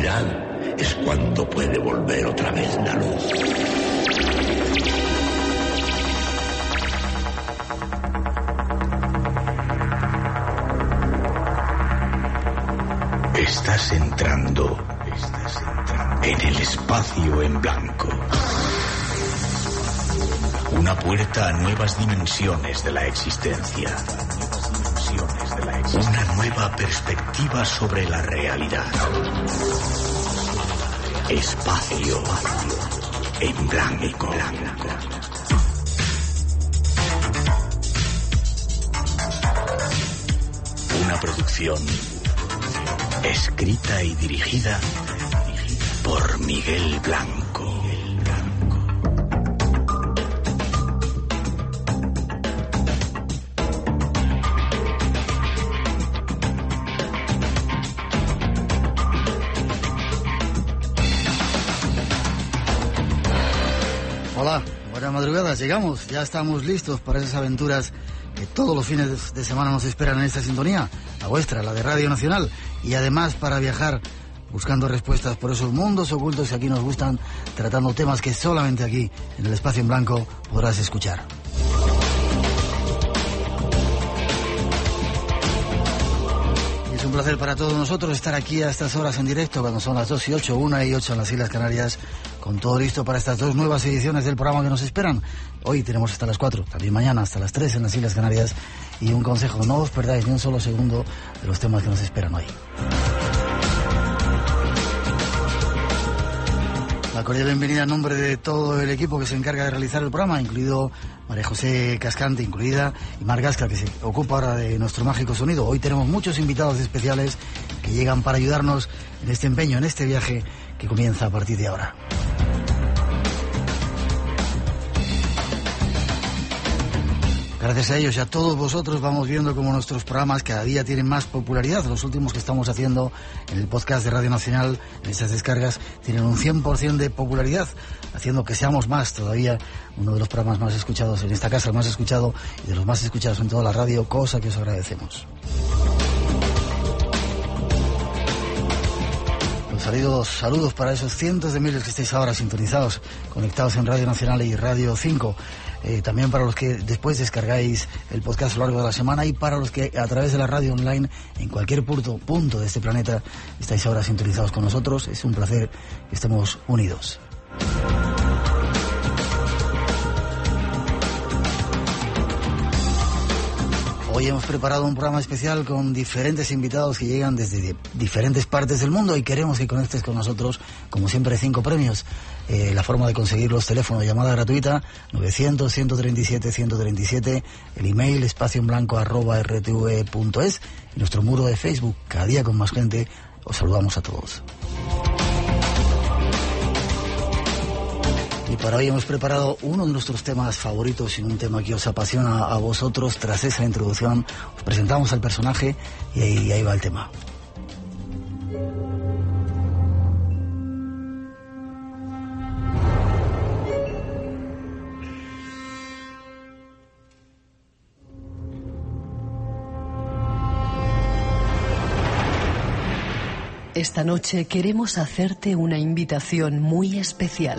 oscuridad es cuando puede volver otra vez la luz. Estás entrando en el espacio en blanco. Una puerta a nuevas dimensiones de la existencia. Una nueva perspectiva sobre la realidad. Espacio en blanco. Una producción escrita y dirigida por Miguel Blanco. Hola, buenas madrugadas, llegamos, ya estamos listos para esas aventuras que todos los fines de semana nos esperan en esta sintonía, la vuestra, la de Radio Nacional, y además para viajar buscando respuestas por esos mundos ocultos que aquí nos gustan, tratando temas que solamente aquí, en el espacio en blanco, podrás escuchar. Y es un placer para todos nosotros estar aquí a estas horas en directo, cuando son las 2:08, 1:08 en las Islas Canarias, con todo listo para estas dos nuevas ediciones del programa que nos esperan. Hoy tenemos hasta las 4, también mañana hasta las 3 en las Islas Canarias. Y un consejo, no os perdáis ni un solo segundo de los temas que nos esperan hoy. La cordial bienvenida en nombre de todo el equipo que se encarga de realizar el programa, incluido María José Cascante, incluida, y Mar Gasca, que se ocupa ahora de nuestro mágico sonido. Hoy tenemos muchos invitados especiales que llegan para ayudarnos en este empeño, en este viaje que comienza a partir de ahora. Gracias a ellos y a todos vosotros vamos viendo cómo nuestros programas cada día tienen más popularidad. Los últimos que estamos haciendo en el podcast de Radio Nacional, en estas descargas, tienen un 100% de popularidad, haciendo que seamos más todavía uno de los programas más escuchados en esta casa, el más escuchado y de los más escuchados en toda la radio, cosa que os agradecemos. Saludos para esos cientos de miles que estáis ahora sintonizados, conectados en Radio Nacional y Radio 5. También para los que después descargáis el podcast a lo largo de la semana, y para los que a través de la radio online en cualquier punto de este planeta estáis ahora sintonizados con nosotros. Es un placer que estemos unidos. Hoy hemos preparado un programa especial con diferentes invitados que llegan desde diferentes partes del mundo y queremos que conectes con nosotros, como siempre, 5 premios. La forma de conseguirlos: teléfono de llamada gratuita 900-137-137, el email espacioenblanco@rtve.es y nuestro muro de Facebook, cada día con más gente. Os saludamos a todos. Y para hoy hemos preparado uno de nuestros temas favoritos y un tema que os apasiona a vosotros. Tras esa introducción os presentamos al personaje y ahí va el tema. Esta noche queremos hacerte una invitación muy especial.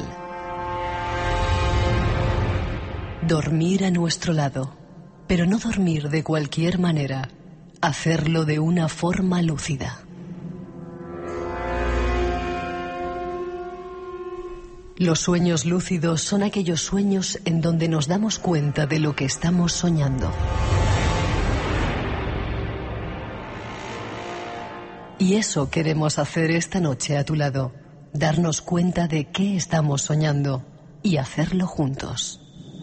Dormir a nuestro lado, pero no dormir de cualquier manera, hacerlo de una forma lúcida. Los sueños lúcidos son aquellos sueños en donde nos damos cuenta de lo que estamos soñando. Y eso queremos hacer esta noche a tu lado, darnos cuenta de qué estamos soñando y hacerlo juntos.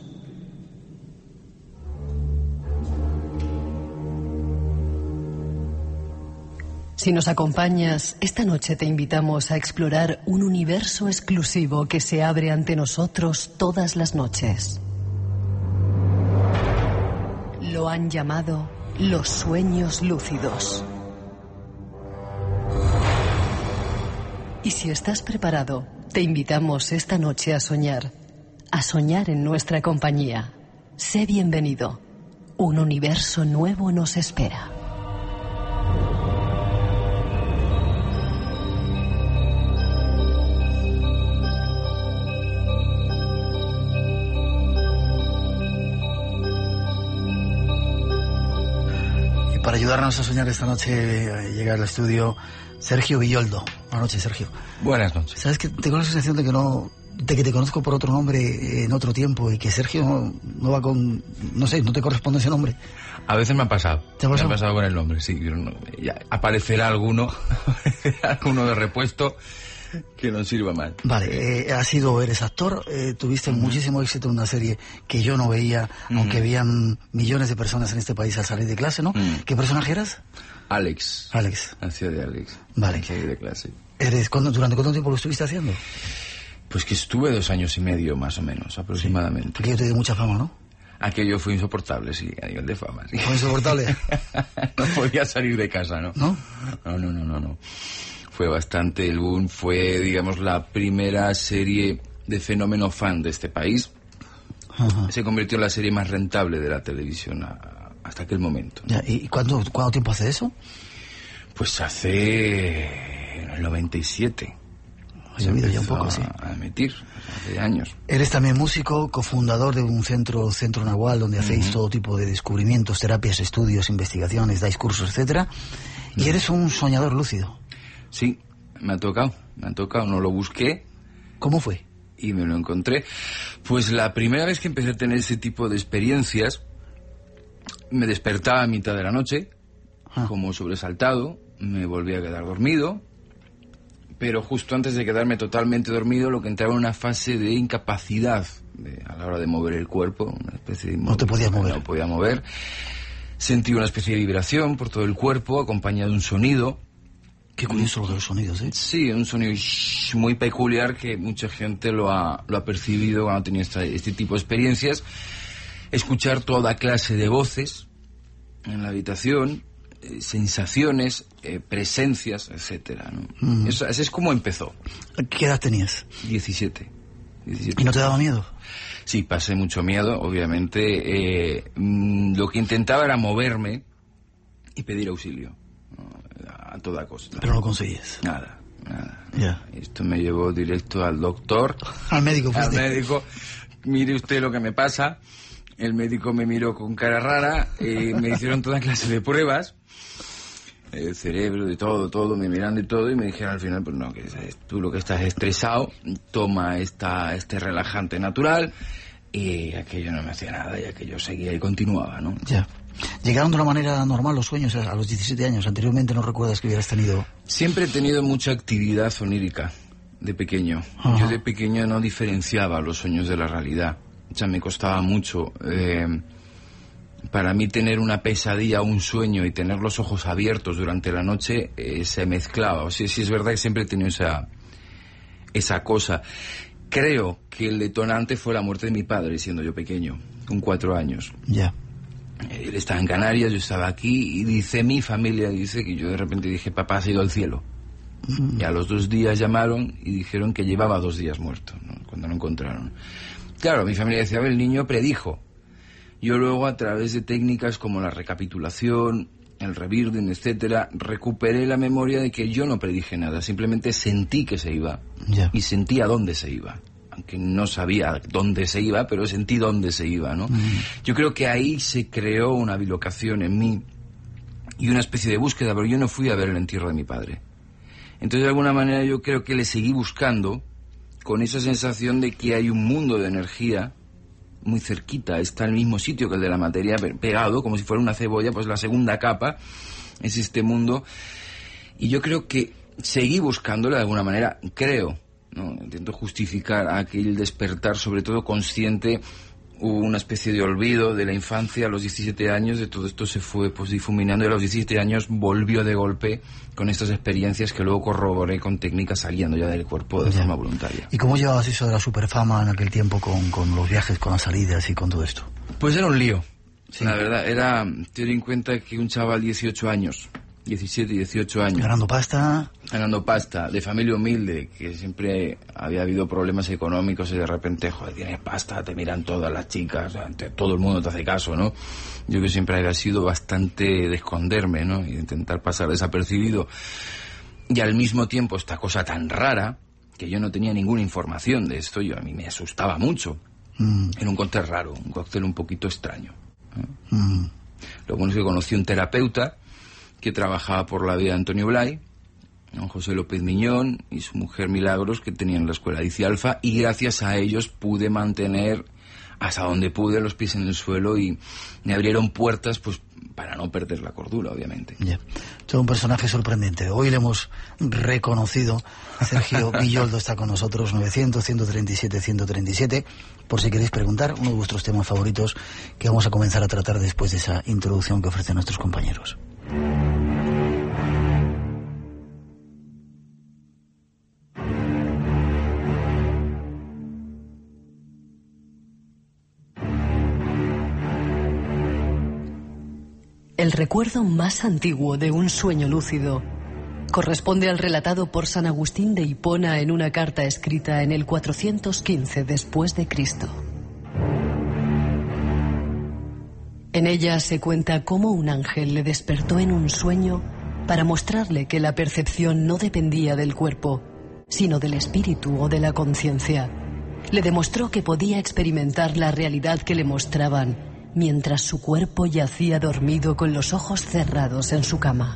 Si nos acompañas, esta noche te invitamos a explorar un universo exclusivo que se abre ante nosotros todas las noches. Lo han llamado los sueños lúcidos. Y si estás preparado, te invitamos esta noche a soñar en nuestra compañía. Sé bienvenido. Un universo nuevo nos espera. para ayudarnos a soñar esta noche, llega al estudio Sergio Villoldo. Buenas noches, Sergio. Buenas noches. ¿Sabes que tengo la sensación de que te conozco por otro nombre en otro tiempo y que Sergio no va con... No sé, no te corresponde ese nombre? A veces me ha pasado. ¿Te ha pasado? Me ha pasado con el nombre, sí. Ya aparecerá alguno de repuesto que nos sirva mal. Vale, eres actor, tuviste muchísimo éxito en una serie que yo no veía, aunque veían millones de personas en este país al salir de clase, ¿no? ¿Qué personaje eras? Alex. Hacía de Alex. Vale. Al salir de clase. ¿Durante cuánto tiempo lo estuviste haciendo? Pues que estuve 2 años y medio, más o menos, aproximadamente. Sí. Aquello te dio mucha fama, ¿no? Aquello fue insoportable, sí, a nivel de fama. Sí. ¿Fue insoportable? No podía salir de casa, ¿no? ¿No? No. Fue bastante el boom, fue, digamos, la primera serie de fenómeno fan de este país. Ajá. Se convirtió en la serie más rentable de la televisión hasta aquel momento. Ya, ¿y cuánto tiempo hace eso? Pues hace... en el 97. Ha habido ya un poco, sí. A emitir, hace años. Eres también músico, cofundador de un centro Nahual, donde hacéis todo tipo de descubrimientos, terapias, estudios, investigaciones, dais cursos, etcétera. Y eres un soñador lúcido. Sí, me ha tocado, no lo busqué. ¿Cómo fue? Y me lo encontré. Pues la primera vez que empecé a tener ese tipo de experiencias, me despertaba a mitad de la noche, como sobresaltado, me volví a quedar dormido, pero justo antes de quedarme totalmente dormido, lo que entraba en una fase de incapacidad a la hora de mover el cuerpo, una especie de... No te podías mover. No podía mover. Sentí una especie de vibración por todo el cuerpo, acompañado de un sonido. Qué curioso lo de los sonidos, ¿eh? Sí, un sonido muy peculiar que mucha gente lo ha percibido cuando ha tenido este tipo de experiencias. Escuchar toda clase de voces en la habitación, sensaciones, presencias, etcétera, ¿no? Así es como empezó. ¿Qué edad tenías? 17. ¿Y no te daba miedo? Sí, pasé mucho miedo, obviamente. Lo que intentaba era moverme y pedir auxilio, ¿no? A toda costa. Pero no conseguías. Nada. Ya. Esto me llevó directo al doctor. Al médico, fuiste. Al médico. Mire usted lo que me pasa. El médico me miró con cara rara. Me hicieron toda clase de pruebas. El cerebro, de todo, me miran de todo y me dijeron al final, pues no, que tú lo que estás estresado, toma este relajante natural. Y aquello no me hacía nada y aquello seguía y continuaba, ¿no? Ya. ¿Llegaron de una manera normal los sueños a los 17 años? Anteriormente no recuerdas que hubieras tenido... Siempre he tenido mucha actividad onírica de pequeño. Ajá. Yo de pequeño no diferenciaba los sueños de la realidad. O sea, me costaba mucho. Para mí tener una pesadilla o un sueño y tener los ojos abiertos durante la noche se mezclaba. O sea, sí es verdad que siempre he tenido esa cosa. Creo que el detonante fue la muerte de mi padre siendo yo pequeño, con 4 años. Ya. Él estaba en Canarias, yo estaba aquí y mi familia dice que yo de repente dije, papá se ha ido al cielo. Y a los 2 días llamaron y dijeron que llevaba 2 días muerto, ¿no? Cuando lo encontraron. Claro, mi familia decía, el niño predijo. Yo luego, a través de técnicas como la recapitulación, el rebirthing, etcétera, recuperé la memoria de que yo no predije nada, simplemente sentí que se iba. Yeah. Y sentí a dónde se iba. Aunque no sabía dónde se iba, pero sentí dónde se iba, ¿no? Yo creo que ahí se creó una bilocación en mí y una especie de búsqueda, pero yo no fui a ver el entierro de mi padre. Entonces, de alguna manera, yo creo que le seguí buscando con esa sensación de que hay un mundo de energía muy cerquita, está en el mismo sitio que el de la materia, pegado, como si fuera una cebolla, pues la segunda capa es este mundo. Y yo creo que seguí buscándolo de alguna manera, creo, ¿no? Intento justificar aquel despertar, sobre todo consciente. Hubo una especie de olvido de la infancia a los 17 años, de todo esto se fue pues difuminando y a los 17 años volvió de golpe con estas experiencias que luego corroboré con técnicas saliendo ya del cuerpo de forma voluntaria. ¿Y cómo llevabas eso de la superfama en aquel tiempo con los viajes, con las salidas y con todo esto? Pues era un lío, sí. La verdad, era, ten en cuenta que un chaval 18 años, 17, 18 años. Ganando pasta, de familia humilde, que siempre había habido problemas económicos y de repente, joder, tienes pasta, te miran todas las chicas, todo el mundo te hace caso, ¿no? Yo que siempre había sido bastante de esconderme, ¿no? Y de intentar pasar desapercibido. Y al mismo tiempo esta cosa tan rara, que yo no tenía ninguna información de esto, a mí me asustaba mucho. Era un cóctel raro, un cóctel un poquito extraño, ¿no? Lo bueno es que conocí un terapeuta que trabajaba por la vía de Antonio Blay, don José López Miñón y su mujer Milagros, que tenían la escuela ICI Alfa, y gracias a ellos pude mantener hasta donde pude los pies en el suelo, y me abrieron puertas pues para no perder la cordura, obviamente. Yeah. Todo un personaje sorprendente. Hoy le hemos reconocido. Sergio Villoldo está con nosotros. 900-137-137. Por si queréis preguntar, uno de vuestros temas favoritos que vamos a comenzar a tratar después de esa introducción que ofrecen nuestros compañeros. El recuerdo más antiguo de un sueño lúcido corresponde al relatado por San Agustín de Hipona en una carta escrita en el 415 después de Cristo. En ella se cuenta cómo un ángel le despertó en un sueño para mostrarle que la percepción no dependía del cuerpo, sino del espíritu o de la conciencia. Le demostró que podía experimentar la realidad que le mostraban mientras su cuerpo yacía dormido con los ojos cerrados en su cama.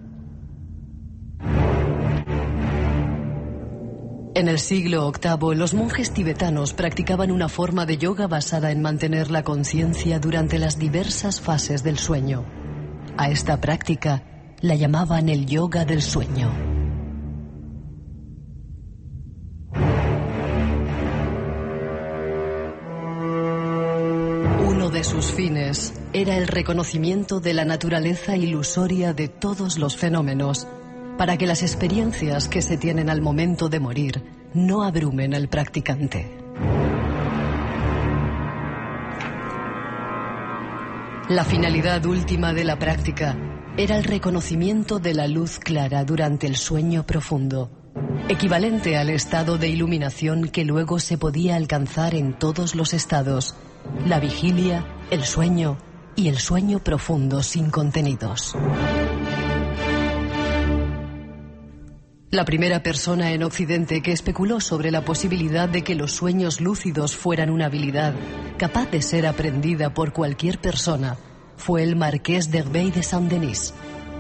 En el siglo VIII, los monjes tibetanos practicaban una forma de yoga basada en mantener la conciencia durante las diversas fases del sueño. A esta práctica la llamaban el yoga del sueño. Uno de sus fines era el reconocimiento de la naturaleza ilusoria de todos los fenómenos, para que las experiencias que se tienen al momento de morir no abrumen al practicante. La finalidad última de la práctica era el reconocimiento de la luz clara durante el sueño profundo, equivalente al estado de iluminación que luego se podía alcanzar en todos los estados: la vigilia, el sueño y el sueño profundo sin contenidos. La primera persona en Occidente que especuló sobre la posibilidad de que los sueños lúcidos fueran una habilidad capaz de ser aprendida por cualquier persona fue el marqués d'Hervey de Saint-Denis.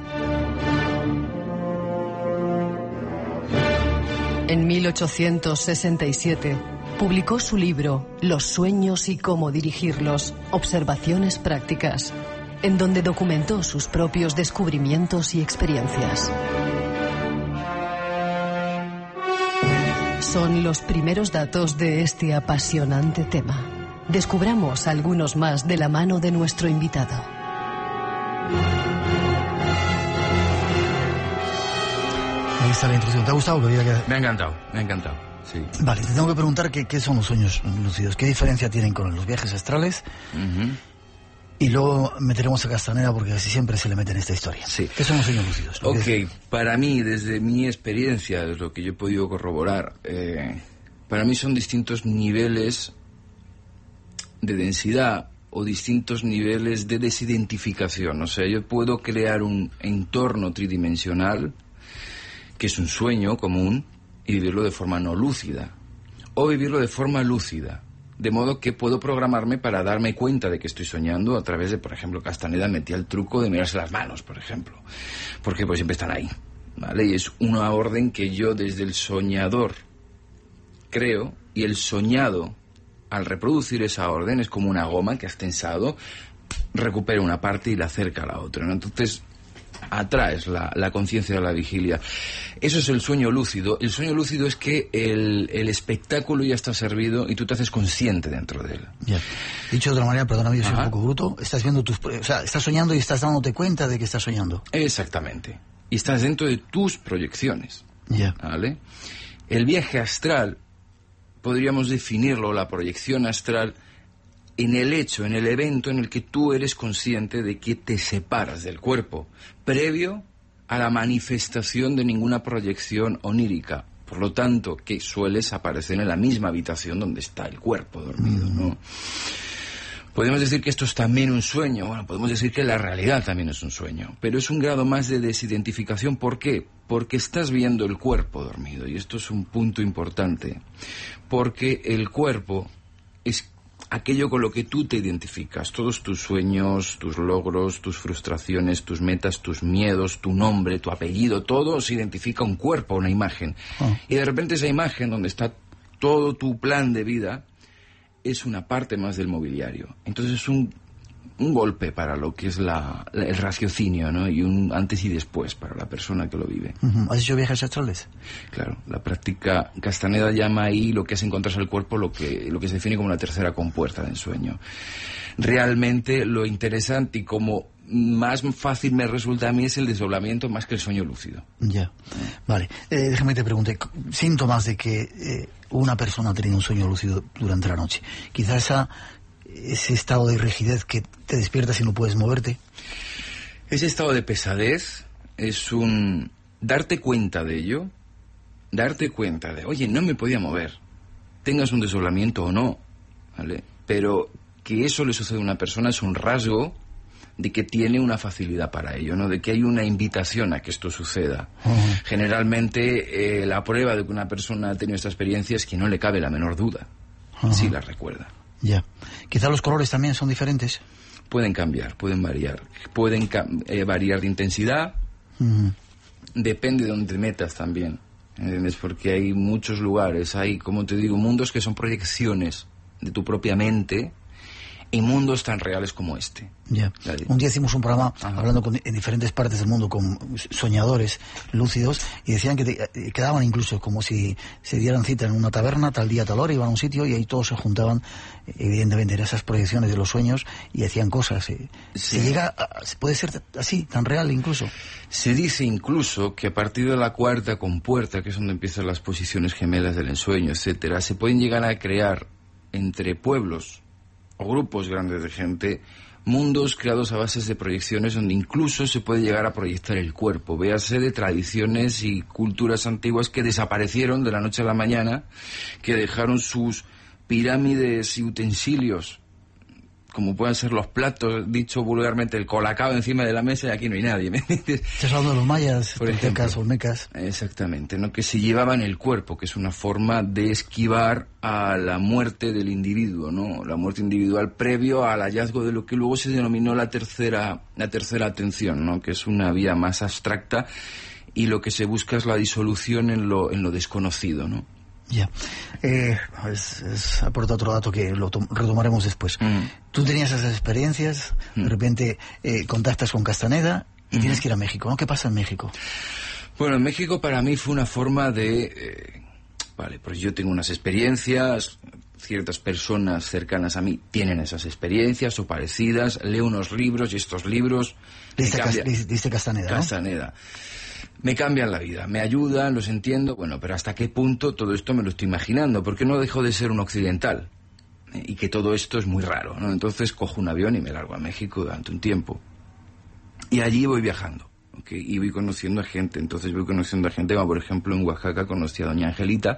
En 1867 publicó su libro Los sueños y cómo dirigirlos, observaciones prácticas, en donde documentó sus propios descubrimientos y experiencias. Son los primeros datos de este apasionante tema. Descubramos algunos más de la mano de nuestro invitado. Ahí está la introducción. ¿Te ha gustado? Me ha encantado, sí. Vale, te tengo que preguntar qué son los sueños lúcidos, qué diferencia tienen con los viajes astrales. Y luego meteremos a Castaneda porque casi siempre se le mete en esta historia. Sí. ¿Qué son los sueños lúcidos? Ok, para mí, desde mi experiencia, es lo que yo he podido corroborar, para mí son distintos niveles de densidad o distintos niveles de desidentificación. O sea, yo puedo crear un entorno tridimensional, que es un sueño común, y vivirlo de forma no lúcida, o vivirlo de forma lúcida. De modo que puedo programarme para darme cuenta de que estoy soñando a través de, por ejemplo, Castaneda metía el truco de mirarse las manos, por ejemplo. Porque pues siempre están ahí, ¿vale? Y es una orden que yo desde el soñador creo, y el soñado, al reproducir esa orden, es como una goma que has tensado, recupera una parte y la acerca a la otra, ¿no? Entonces atraes la conciencia de la vigilia. Eso es el sueño lúcido. El sueño lúcido es que el espectáculo ya está servido y tú te haces consciente dentro de él. Ya. Dicho de otra manera, perdóname, yo soy un poco bruto, estás viendo estás soñando y estás dándote cuenta de que estás soñando. Exactamente. Y estás dentro de tus proyecciones. Ya. ¿Vale? El viaje astral, podríamos definirlo, la proyección astral, en el hecho, en el evento en el que tú eres consciente de que te separas del cuerpo, previo a la manifestación de ninguna proyección onírica. Por lo tanto, que sueles aparecer en la misma habitación donde está el cuerpo dormido, ¿no? Podemos decir que esto es también un sueño. Bueno, podemos decir que la realidad también es un sueño. Pero es un grado más de desidentificación. ¿Por qué? Porque estás viendo el cuerpo dormido. Y esto es un punto importante. Porque el cuerpo es aquello con lo que tú te identificas, todos tus sueños, tus logros, tus frustraciones, tus metas, tus miedos, tu nombre, tu apellido, todo se identifica un cuerpo, una imagen. Y de repente esa imagen, donde está todo tu plan de vida, es una parte más del mobiliario. Entonces es un golpe para lo que es el raciocinio, ¿no? Y un antes y después para la persona que lo vive. ¿Has hecho viajes astrales? Claro, la práctica Castaneda llama ahí lo que es encontrarse el cuerpo, lo que se define como una tercera compuerta del sueño. Realmente lo interesante y como más fácil me resulta a mí es el desdoblamiento más que el sueño lúcido. Ya, vale. Déjame te pregunte, síntomas de que una persona ha tenido un sueño lúcido durante la noche. Quizás ese estado de rigidez que te despiertas y no puedes moverte. Ese estado de pesadez es un darte cuenta de ello, darte cuenta de, oye, no me podía mover, tengas un desdoblamiento o no, ¿vale? Pero que eso le sucede a una persona es un rasgo de que tiene una facilidad para ello, ¿no? De que hay una invitación a que esto suceda. Generalmente la prueba de que una persona ha tenido esta experiencia es que no le cabe la menor duda, si la recuerda. Ya. Quizá los colores también son diferentes. Pueden cambiar, pueden variar. Pueden variar de intensidad. Depende de dónde te metas también. ¿Entiendes? Porque hay muchos lugares, hay, como te digo, mundos que son proyecciones de tu propia mente y mundos tan reales como este. Ya. Un día hicimos un programa hablando en diferentes partes del mundo con soñadores lúcidos y decían que quedaban incluso como si se dieran cita en una taberna, tal día, tal hora, iban a un sitio y ahí todos se juntaban, evidentemente, en esas proyecciones de los sueños y hacían cosas. Sí. ¿Se puede ser así, tan real incluso? Se dice incluso que a partir de la cuarta compuerta, que es donde empiezan las posiciones gemelas del ensueño, etcétera, se pueden llegar a crear entre pueblos o grupos grandes de gente, mundos creados a bases de proyecciones donde incluso se puede llegar a proyectar el cuerpo. Véase de tradiciones y culturas antiguas que desaparecieron de la noche a la mañana, que dejaron sus pirámides y utensilios, como pueden ser los platos, dicho vulgarmente, el colacao encima de la mesa y aquí no hay nadie, ¿me entiendes? Estás hablando de los mayas, toltecas, olmecas. Exactamente, ¿no? Que se llevaban el cuerpo, que es una forma de esquivar a la muerte del individuo, ¿no? La muerte individual previo al hallazgo de lo que luego se denominó la tercera atención, ¿no? Que es una vía más abstracta y lo que se busca es la disolución en lo desconocido, ¿no? Ya. Aporta otro dato que lo retomaremos después. Tú tenías esas experiencias, de repente contactas con Castaneda y tienes que ir a México, ¿no? ¿Qué pasa en México? Bueno, en México para mí fue una forma de... vale, pues yo tengo unas experiencias, ciertas personas cercanas a mí tienen esas experiencias o parecidas, leo unos libros y estos libros... Diste Castaneda, ¿no? Castaneda. Me cambian la vida, me ayudan, los entiendo, bueno, pero ¿hasta qué punto todo esto me lo estoy imaginando? Porque no dejo de ser un occidental y que todo esto es muy raro, ¿no? Entonces cojo un avión y me largo a México durante un tiempo. Y allí voy viajando, ¿okay? Y voy conociendo a gente. Entonces voy conociendo a gente, como por ejemplo en Oaxaca conocí a doña Angelita,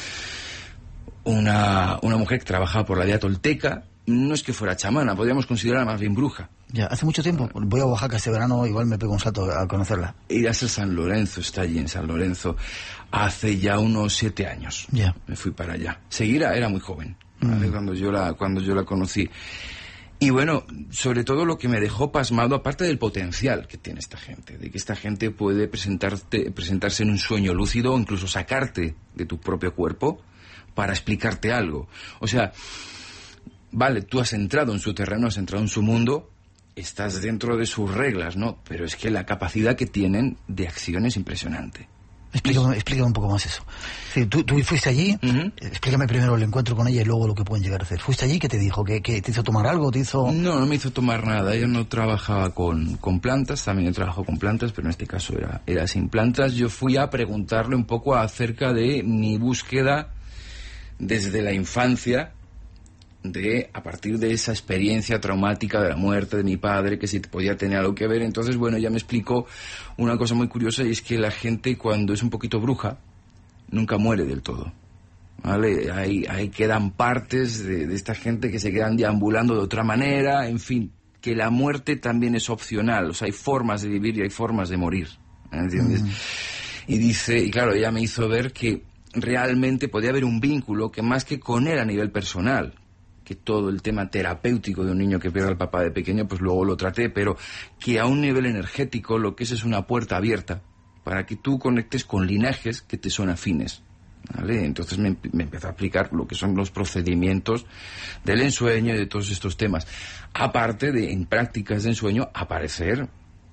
una mujer que trabajaba por la vía tolteca. No es que fuera chamana, podríamos considerarla más bien bruja. Ya, hace mucho tiempo. Voy a Oaxaca este verano, igual me pego un salto a conocerla. Irás a San Lorenzo, está allí en San Lorenzo, hace ya unos 7 años. Ya. Me fui para allá. Seguira era muy joven, ¿vale? Cuando yo la conocí. Y bueno, sobre todo lo que me dejó pasmado, aparte del potencial que tiene esta gente, de que esta gente puede presentarse en un sueño lúcido o incluso sacarte de tu propio cuerpo para explicarte algo. O sea, vale, tú has entrado en su terreno, has entrado en su mundo, estás dentro de sus reglas, ¿no? Pero es que la capacidad que tienen de acción es impresionante. Explícame un poco más eso. Sí, tú fuiste allí, explícame primero el encuentro con ella y luego lo que pueden llegar a hacer. ¿Fuiste allí? ¿Qué te dijo? ¿Que te hizo tomar algo? ¿Te hizo...? No me hizo tomar nada. Ella no trabajaba con plantas, también he trabajado con plantas, pero en este caso era sin plantas. Yo fui a preguntarle un poco acerca de mi búsqueda desde la infancia, a partir de esa experiencia traumática de la muerte de mi padre, que si podía tener algo que ver. Entonces, bueno, ella me explicó una cosa muy curiosa, y es que la gente, cuando es un poquito bruja, nunca muere del todo, ¿vale? Ahí quedan partes de esta gente que se quedan deambulando de otra manera, en fin, que la muerte también es opcional. O sea, hay formas de vivir y hay formas de morir, ¿entiendes? Y claro, ella me hizo ver que realmente podía haber un vínculo que más que con él a nivel personal, que todo el tema terapéutico de un niño que pierde al papá de pequeño, pues luego lo traté, pero que a un nivel energético lo que es una puerta abierta para que tú conectes con linajes que te son afines, ¿vale? Entonces me empezó a explicar lo que son los procedimientos del ensueño y de todos estos temas. Aparte de, en prácticas de ensueño, aparecer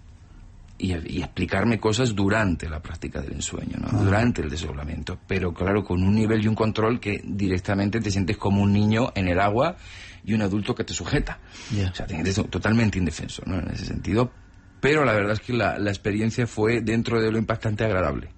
y explicarme cosas durante la práctica del ensueño, ¿no? Durante el desdoblamiento, pero claro, con un nivel y un control que directamente te sientes como un niño en el agua y un adulto que te sujeta. O sea, te sientes totalmente indefenso, ¿no? En ese sentido, pero la verdad es que la experiencia fue, dentro de lo impactante, agradable.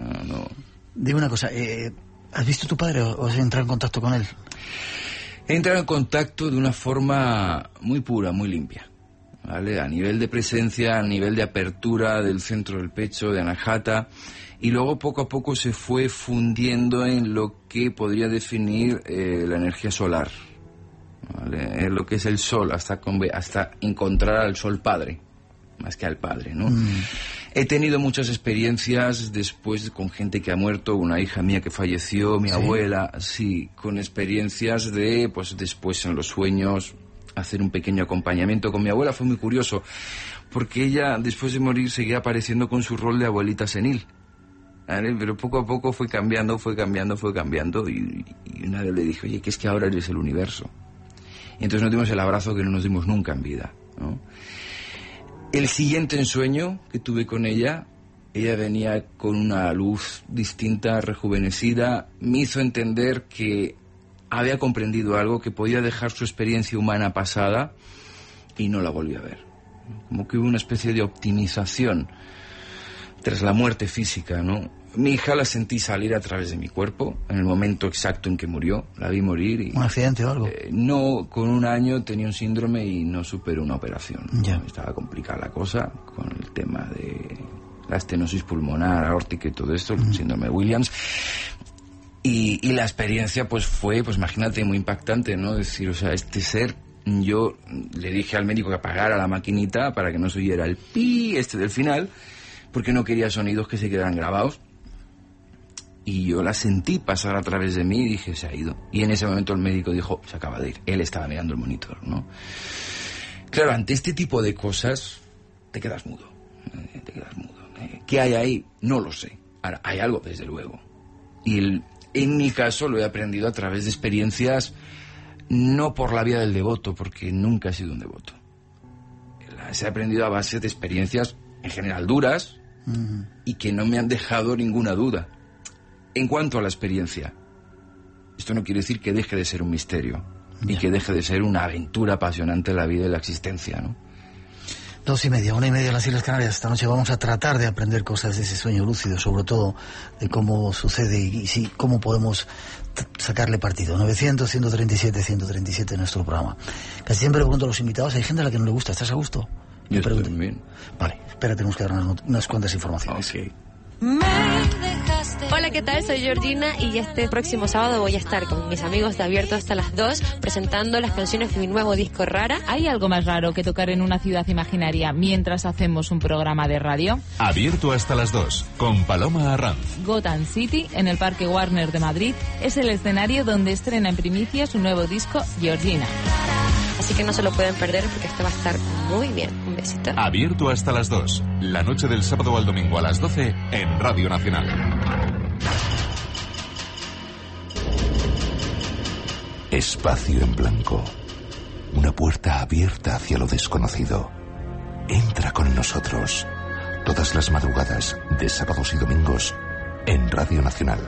Dime una cosa, ¿has visto a tu padre o has entrado en contacto con él? He entrado en contacto de una forma muy pura, muy limpia, ¿vale? A nivel de presencia, a nivel de apertura del centro del pecho, de Anahata, y luego poco a poco se fue fundiendo en lo que podría definir la energía solar, ¿vale? En lo que es el sol, hasta encontrar al sol padre, más que al padre, ¿no? He tenido muchas experiencias después con gente que ha muerto, una hija mía que falleció, mi abuela, sí, con experiencias de, pues después en los sueños, hacer un pequeño acompañamiento con mi abuela. Fue muy curioso, porque ella, después de morir, seguía apareciendo con su rol de abuelita senil, ¿vale? Pero poco a poco fue cambiando, y una vez le dije, oye, que es que ahora eres el universo. Y entonces nos dimos el abrazo que no nos dimos nunca en vida, ¿no? El siguiente ensueño que tuve con ella venía con una luz distinta, rejuvenecida, me hizo entender que había comprendido algo, que podía dejar su experiencia humana pasada y no la volví a ver. Como que hubo una especie de optimización tras la muerte física, ¿no? Mi hija la sentí salir a través de mi cuerpo en el momento exacto en que murió, la vi morir y... ¿Un accidente o algo? No, con 1 año tenía un síndrome y no superó una operación. Ya. Estaba complicada la cosa con el tema de la estenosis pulmonar, aórtica y todo esto, el síndrome de Williams. Y la experiencia pues fue, pues imagínate, muy impactante, ¿no? Decir, o sea, este ser, yo le dije al médico que apagara la maquinita para que no se oyera el pi del final, porque no quería sonidos que se quedaran grabados. Y yo la sentí pasar a través de mí y dije, se ha ido. Y en ese momento el médico dijo, se acaba de ir. Él estaba mirando el monitor, ¿no? Claro, ante este tipo de cosas, te quedas mudo. ¿Qué hay ahí? No lo sé. Ahora, hay algo, desde luego. Y en mi caso lo he aprendido a través de experiencias, no por la vía del devoto, porque nunca he sido un devoto. Las he aprendido a base de experiencias, en general duras, y que no me han dejado ninguna duda. En cuanto a la experiencia, esto no quiere decir que deje de ser un misterio y que deje de ser una aventura apasionante en la vida y la existencia, ¿no? 2:30, 1:30 en las Islas Canarias. Esta noche vamos a tratar de aprender cosas de ese sueño lúcido, sobre todo de cómo sucede y cómo podemos sacarle partido. 900-137-137 en nuestro programa. Casi siempre le pregunto a los invitados, hay gente a la que no le gusta, ¿estás a gusto? Yo estoy bien. Vale, espera, tenemos que dar unas cuantas informaciones. Okay. Hola, ¿qué tal? Soy Georgina y este próximo sábado voy a estar con mis amigos de Abierto hasta las 2 presentando las canciones de mi nuevo disco Rara. ¿Hay algo más raro que tocar en una ciudad imaginaria mientras hacemos un programa de radio? Abierto hasta las 2 con Paloma Arranz. Gotham City, en el Parque Warner de Madrid, es el escenario donde estrena en primicia su nuevo disco Georgina. Así que no se lo pueden perder porque esto va a estar muy bien. Un besito. Abierto hasta las 2, la noche del sábado al domingo a las 12 en Radio Nacional. Espacio en blanco. Una puerta abierta hacia lo desconocido. Entra con nosotros. Todas las madrugadas, de sábados y domingos, en Radio Nacional.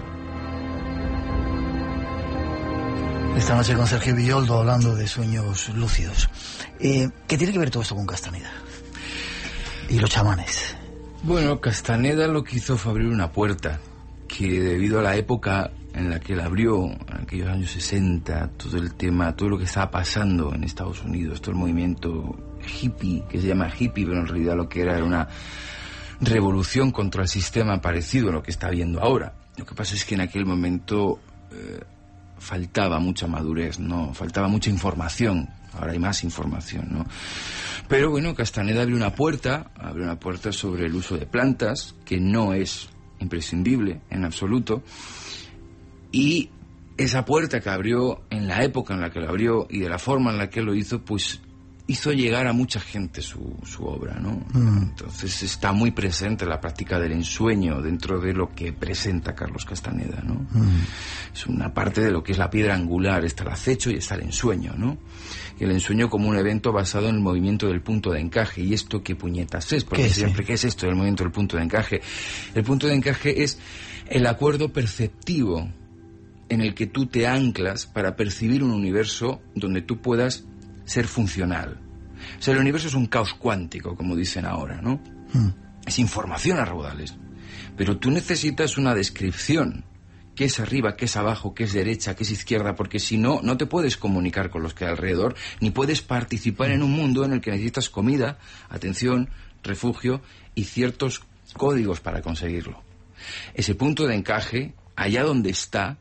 Esta noche con Sergio Villoldo hablando de sueños lúcidos. ¿Qué tiene que ver todo esto con Castaneda y los chamanes? Bueno, Castaneda lo que hizo fue abrir una puerta que, debido a la época en la que la abrió, en aquellos años 60, todo el tema, todo lo que estaba pasando en Estados Unidos, todo el movimiento hippie, que se llama hippie, pero en realidad lo que era una revolución contra el sistema parecido a lo que está habiendo ahora. Lo que pasa es que en aquel momento faltaba mucha madurez, ¿no? Faltaba mucha información. Ahora hay más información, ¿no? Pero bueno, Castaneda abrió una puerta sobre el uso de plantas, que no es imprescindible en absoluto, y esa puerta que abrió, en la época en la que lo abrió y de la forma en la que lo hizo, pues hizo llegar a mucha gente su obra, ¿no? Entonces está muy presente la práctica del ensueño dentro de lo que presenta Carlos Castaneda, ¿no? Es una parte de lo que es la piedra angular, está el acecho y está el ensueño, ¿no? Y el ensueño como un evento basado en el movimiento del punto de encaje. ¿Y esto qué puñetas es? Porque siempre, ¿qué es esto del movimiento del punto de encaje? El punto de encaje es el acuerdo perceptivo en el que tú te anclas para percibir un universo donde tú puedas ser funcional. O sea, el universo es un caos cuántico, como dicen ahora, ¿no? Es información a raudales. Pero tú necesitas una descripción. ¿Qué es arriba, qué es abajo, qué es derecha, qué es izquierda? Porque si no, no te puedes comunicar con los que hay alrededor, ni puedes participar en un mundo en el que necesitas comida, atención, refugio y ciertos códigos para conseguirlo. Ese punto de encaje, allá donde está,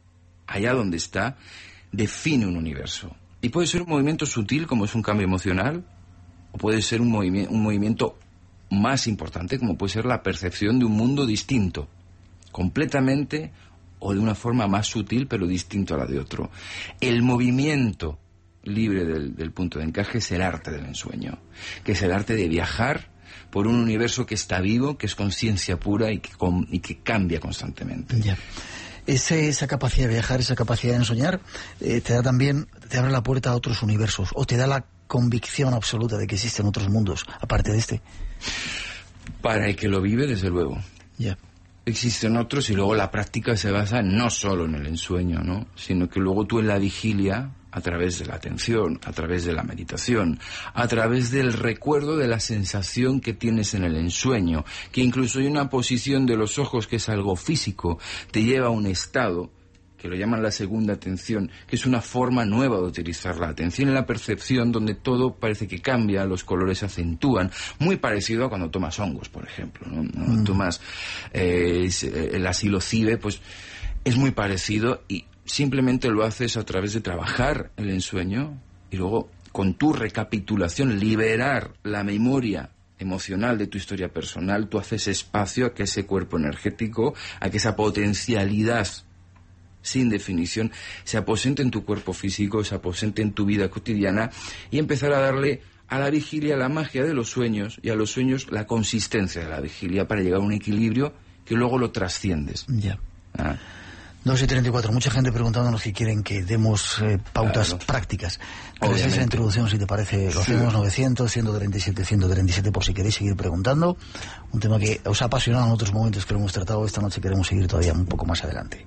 define un universo. Y puede ser un movimiento sutil, como es un cambio emocional, o puede ser un movimiento más importante, como puede ser la percepción de un mundo distinto, completamente o de una forma más sutil, pero distinto a la de otro. El movimiento libre del punto de encaje es el arte del ensueño, que es el arte de viajar por un universo que está vivo, que es conciencia pura y que cambia constantemente. Ya. Esa capacidad de viajar, esa capacidad de ensoñar, te abre la puerta a otros universos, o te da la convicción absoluta de que existen otros mundos, aparte de este. Para el que lo vive, desde luego. Ya. Existen otros y luego la práctica se basa no solo en el ensueño, ¿no? Sino que luego tú en la vigilia, a través de la atención, a través de la meditación, a través del recuerdo de la sensación que tienes en el ensueño, que incluso hay una posición de los ojos que es algo físico, te lleva a un estado que lo llaman la segunda atención, que es una forma nueva de utilizar la atención en la percepción, donde todo parece que cambia, los colores se acentúan, muy parecido a cuando tomas hongos, por ejemplo, ¿no? Cuando tomas la psilocibe, pues es muy parecido y simplemente lo haces a través de trabajar el ensueño y luego con tu recapitulación liberar la memoria emocional de tu historia personal. Tú haces espacio a que ese cuerpo energético, a que esa potencialidad sin definición se aposente en tu cuerpo físico, se aposente en tu vida cotidiana y empezar a darle a la vigilia la magia de los sueños y a los sueños la consistencia de la vigilia para llegar a un equilibrio que luego lo trasciendes. Ya. 2:34, mucha gente preguntándonos si quieren que demos pautas prácticas. Gracias a esa introducción, si te parece, lo hacemos 900, 137, 137, por si queréis seguir preguntando. Un tema que os ha apasionado en otros momentos que lo hemos tratado, esta noche queremos seguir todavía un poco más adelante.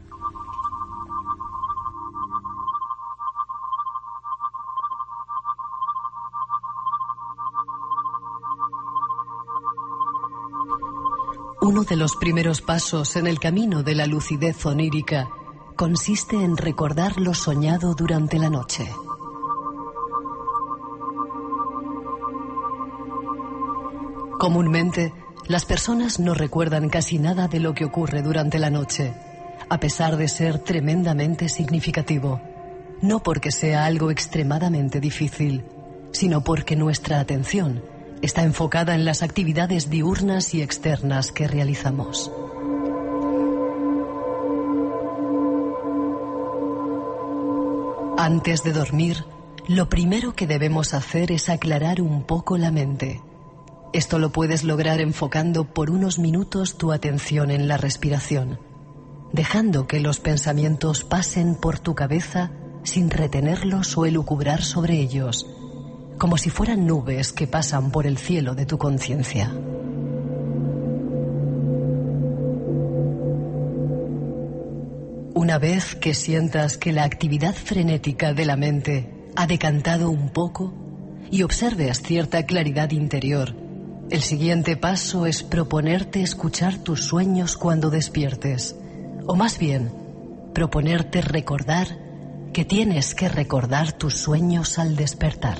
Uno de los primeros pasos en el camino de la lucidez onírica consiste en recordar lo soñado durante la noche. Comúnmente, las personas no recuerdan casi nada de lo que ocurre durante la noche, a pesar de ser tremendamente significativo. No porque sea algo extremadamente difícil, sino porque nuestra atención está enfocada en las actividades diurnas y externas que realizamos. Antes de dormir, lo primero que debemos hacer es aclarar un poco la mente. Esto lo puedes lograr enfocando por unos minutos tu atención en la respiración, dejando que los pensamientos pasen por tu cabeza sin retenerlos o elucubrar sobre ellos, como si fueran nubes que pasan por el cielo de tu conciencia. Una vez que sientas que la actividad frenética de la mente ha decantado un poco y observes cierta claridad interior, el siguiente paso es proponerte escuchar tus sueños cuando despiertes, o más bien, proponerte recordar que tienes que recordar tus sueños al despertar.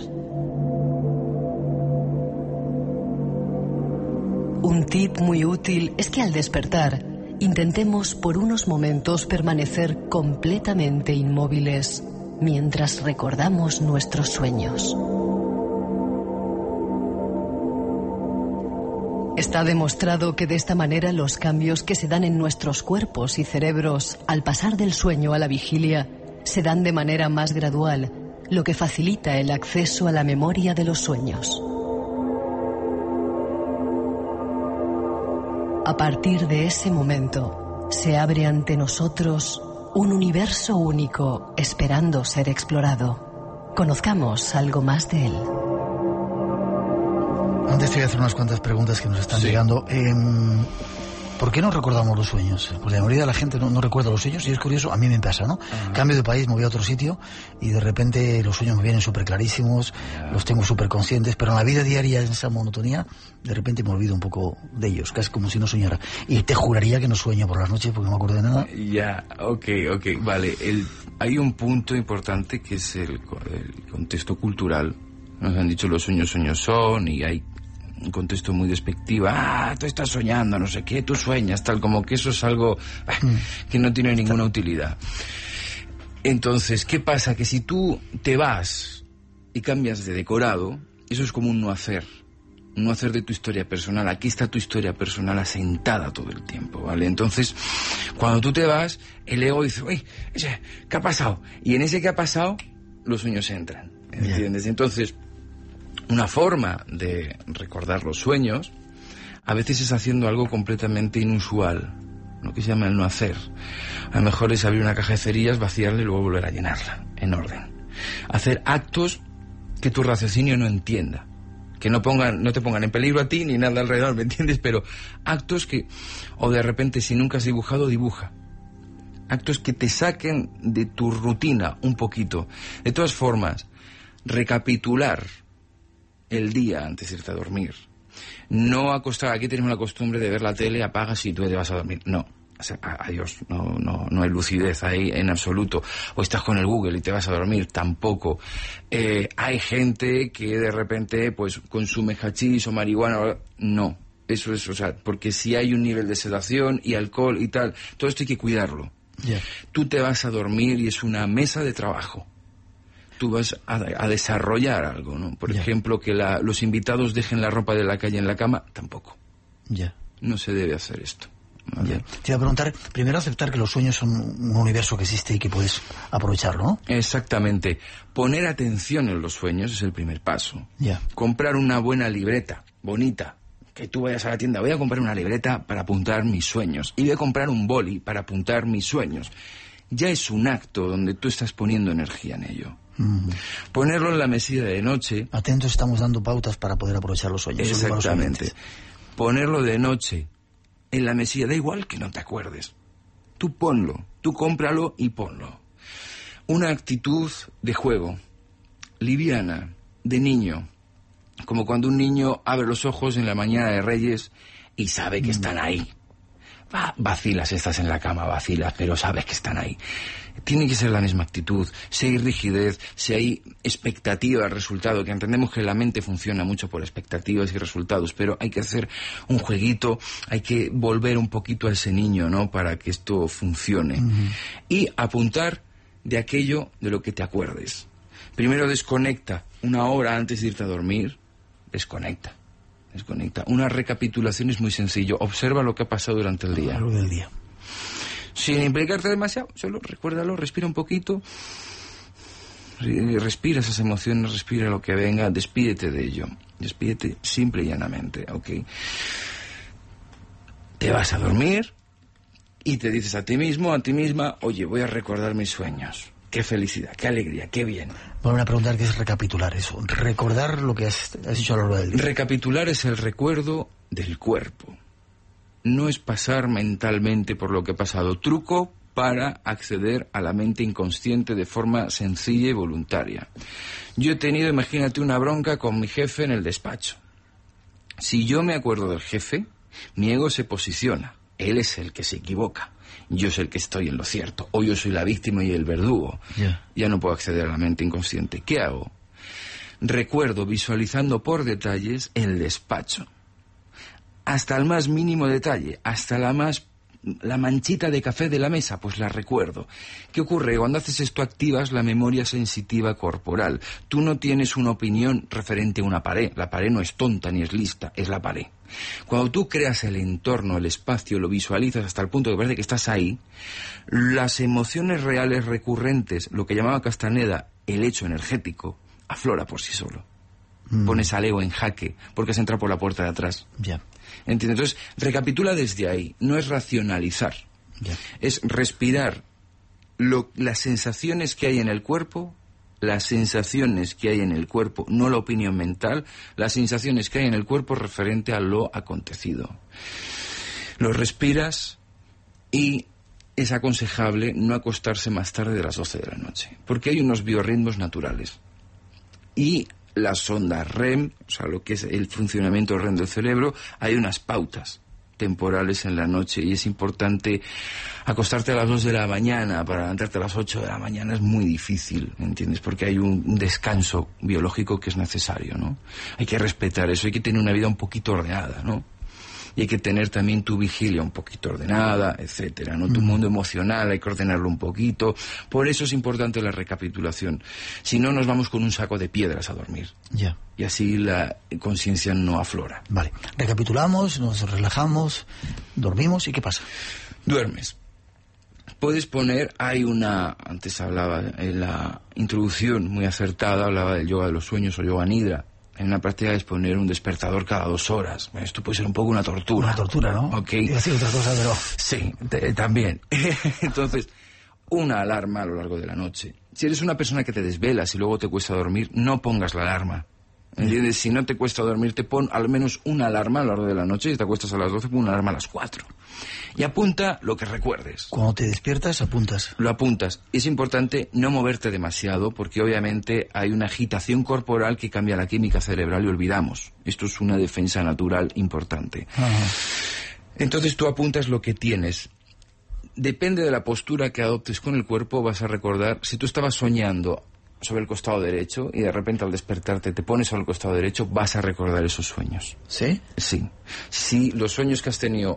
Un tip muy útil es que al despertar intentemos por unos momentos permanecer completamente inmóviles mientras recordamos nuestros sueños. Está demostrado que de esta manera los cambios que se dan en nuestros cuerpos y cerebros al pasar del sueño a la vigilia se dan de manera más gradual, lo que facilita el acceso a la memoria de los sueños. A partir de ese momento, se abre ante nosotros un universo único esperando ser explorado. Conozcamos algo más de él. Antes te voy a hacer unas cuantas preguntas que nos están llegando. ¿Por qué no recordamos los sueños? Porque la mayoría de la gente no recuerda los sueños y es curioso, a mí me pasa, ¿no? Cambio de país, me voy a otro sitio y de repente los sueños me vienen súper clarísimos, los tengo súper conscientes, pero en la vida diaria, en esa monotonía, de repente me olvido un poco de ellos, casi como si no soñara. Y te juraría que no sueño por las noches porque no me acuerdo de nada. Ya, ok, vale. Hay un punto importante que es el contexto cultural. Nos han dicho los sueños son y hay un contexto muy despectivo. Tú estás soñando, no sé qué, tú sueñas, tal, como que eso es algo que no tiene ninguna utilidad. Entonces, ¿qué pasa? Que si tú te vas y cambias de decorado, eso es como un no hacer de tu historia personal. Aquí está tu historia personal asentada todo el tiempo, ¿vale? Entonces, cuando tú te vas, el ego dice, uy, ¿qué ha pasado? Y en ese ¿qué ha pasado? Los sueños entran, ¿entiendes? Entonces, una forma de recordar los sueños a veces es haciendo algo completamente inusual, lo que se llama el no hacer. A lo mejor es abrir una caja de cerillas, vaciarla y luego volver a llenarla, en orden. Hacer actos que tu raciocinio no entienda, que no te pongan en peligro a ti ni nada alrededor, ¿me entiendes? Pero actos que, o de repente si nunca has dibujado, dibuja. Actos que te saquen de tu rutina un poquito. De todas formas, recapitular el día antes de irte a dormir. No acostar, aquí tenemos la costumbre de ver la tele, apagas y tú te vas a dormir. No, o sea, adiós, no hay lucidez ahí en absoluto. O estás con el Google y te vas a dormir, tampoco. Hay gente que de repente pues consume hachís o marihuana, no. Eso es, o sea, porque si hay un nivel de sedación y alcohol y tal, todo esto hay que cuidarlo. Yeah. Tú te vas a dormir y es una mesa de trabajo. Tú vas a desarrollar algo, ¿no? Por ejemplo, que los invitados dejen la ropa de la calle en la cama, tampoco. No se debe hacer esto, ¿vale? Te iba a preguntar, primero aceptar que los sueños son un universo que existe y que puedes aprovechar, ¿no? Exactamente. Poner atención en los sueños es el primer paso. Comprar una buena libreta, bonita. Que tú vayas a la tienda, voy a comprar una libreta para apuntar mis sueños. Y voy a comprar un boli para apuntar mis sueños. Ya es un acto donde tú estás poniendo energía en ello. Ponerlo en la mesilla de noche. Atentos, estamos dando pautas para poder aprovechar los sueños. Exactamente. Ponerlo de noche en la mesilla, da igual que no te acuerdes. Tú ponlo, tú cómpralo y ponlo. Una actitud de juego, liviana, de niño. Como cuando un niño abre los ojos en la mañana de Reyes y sabe que están ahí. Vacilas, estás en la cama, vacilas, pero sabes que están ahí. Tiene que ser la misma actitud. Si hay rigidez, si hay expectativa al resultado, que entendemos que la mente funciona mucho por expectativas y resultados, pero hay que hacer un jueguito, hay que volver un poquito a ese niño, ¿no?, para que esto funcione. Y apuntar de aquello de lo que te acuerdes. Primero desconecta una hora antes de irte a dormir. Desconecta. Una recapitulación es muy sencillo. Observa lo que ha pasado durante el día. Algo del día. Sin implicarte demasiado, solo recuérdalo, respira un poquito. Respira esas emociones, respira lo que venga, despídete de ello. Despídete simple y llanamente, ¿ok? Te vas a dormir y te dices a ti mismo, a ti misma, oye, voy a recordar mis sueños. Qué felicidad, qué alegría, qué bien. Vuelvo a preguntar qué es recapitular eso. Recordar lo que has dicho a lo largo del día. Recapitular es el recuerdo del cuerpo. No es pasar mentalmente por lo que ha pasado. Truco para acceder a la mente inconsciente de forma sencilla y voluntaria. Yo he tenido, imagínate, una bronca con mi jefe en el despacho. Si yo me acuerdo del jefe, mi ego se posiciona. Él es el que se equivoca. Yo soy el que estoy en lo cierto. O yo soy la víctima y el verdugo. Ya no puedo acceder a la mente inconsciente. ¿Qué hago? Recuerdo visualizando por detalles el despacho. Hasta el más mínimo detalle, hasta la más la manchita de café de la mesa, pues la recuerdo. ¿Qué ocurre? Cuando haces esto activas la memoria sensitiva corporal. Tú no tienes una opinión referente a una pared. La pared no es tonta ni es lista, es la pared. Cuando tú creas el entorno, el espacio, lo visualizas hasta el punto que parece que estás ahí, las emociones reales recurrentes, lo que llamaba Castaneda el hecho energético, aflora por sí solo. Pones al ego en jaque porque se entra por la puerta de atrás. Ya. ¿Entiendes? Entonces, recapitula desde ahí. No es racionalizar. Ya. Es respirar las sensaciones que hay en el cuerpo, las sensaciones que hay en el cuerpo, no la opinión mental, las sensaciones que hay en el cuerpo referente a lo acontecido. Lo respiras y es aconsejable no acostarse más tarde de las 12 de la noche, porque hay unos biorritmos naturales. Y las ondas REM, o sea, lo que es el funcionamiento REM del cerebro, hay unas pautas temporales en la noche y es importante acostarte a las 2 de la mañana para levantarte a las 8 de la mañana es muy difícil, ¿entiendes? Porque hay un descanso biológico que es necesario, ¿no? Hay que respetar eso, hay que tener una vida un poquito ordenada, ¿no? Y hay que tener también tu vigilia un poquito ordenada, etcétera, ¿no? Tu mundo emocional hay que ordenarlo un poquito. Por eso es importante la recapitulación. Si no, nos vamos con un saco de piedras a dormir. Ya. Y así la conciencia no aflora. Vale. Recapitulamos, nos relajamos, dormimos, ¿y qué pasa? Duermes. Puedes poner, antes hablaba en la introducción muy acertada, hablaba del yoga de los sueños o yoga nidra. En la práctica es poner un despertador cada 2 horas. Bueno, esto puede ser un poco una tortura. Una tortura, ¿no? Ok. Y decir otra cosa, pero... Sí, también. Entonces, una alarma a lo largo de la noche. Si eres una persona que te desvelas y luego te cuesta dormir, no pongas la alarma. ¿Entiendes? Si no te cuesta dormir, te pon al menos una alarma a lo largo de la noche. Si te acuestas a las 12, pon una alarma a las 4. Y apunta lo que recuerdes. Cuando te despiertas, apuntas. Lo apuntas. Es importante no moverte demasiado porque obviamente hay una agitación corporal que cambia la química cerebral y olvidamos. Esto es una defensa natural importante. Ajá. Entonces tú apuntas lo que tienes. Depende de la postura que adoptes con el cuerpo, vas a recordar. Si tú estabas soñando sobre el costado derecho y de repente al despertarte te pones sobre el costado derecho, vas a recordar esos sueños. ¿Sí? Sí. Si los sueños que has tenido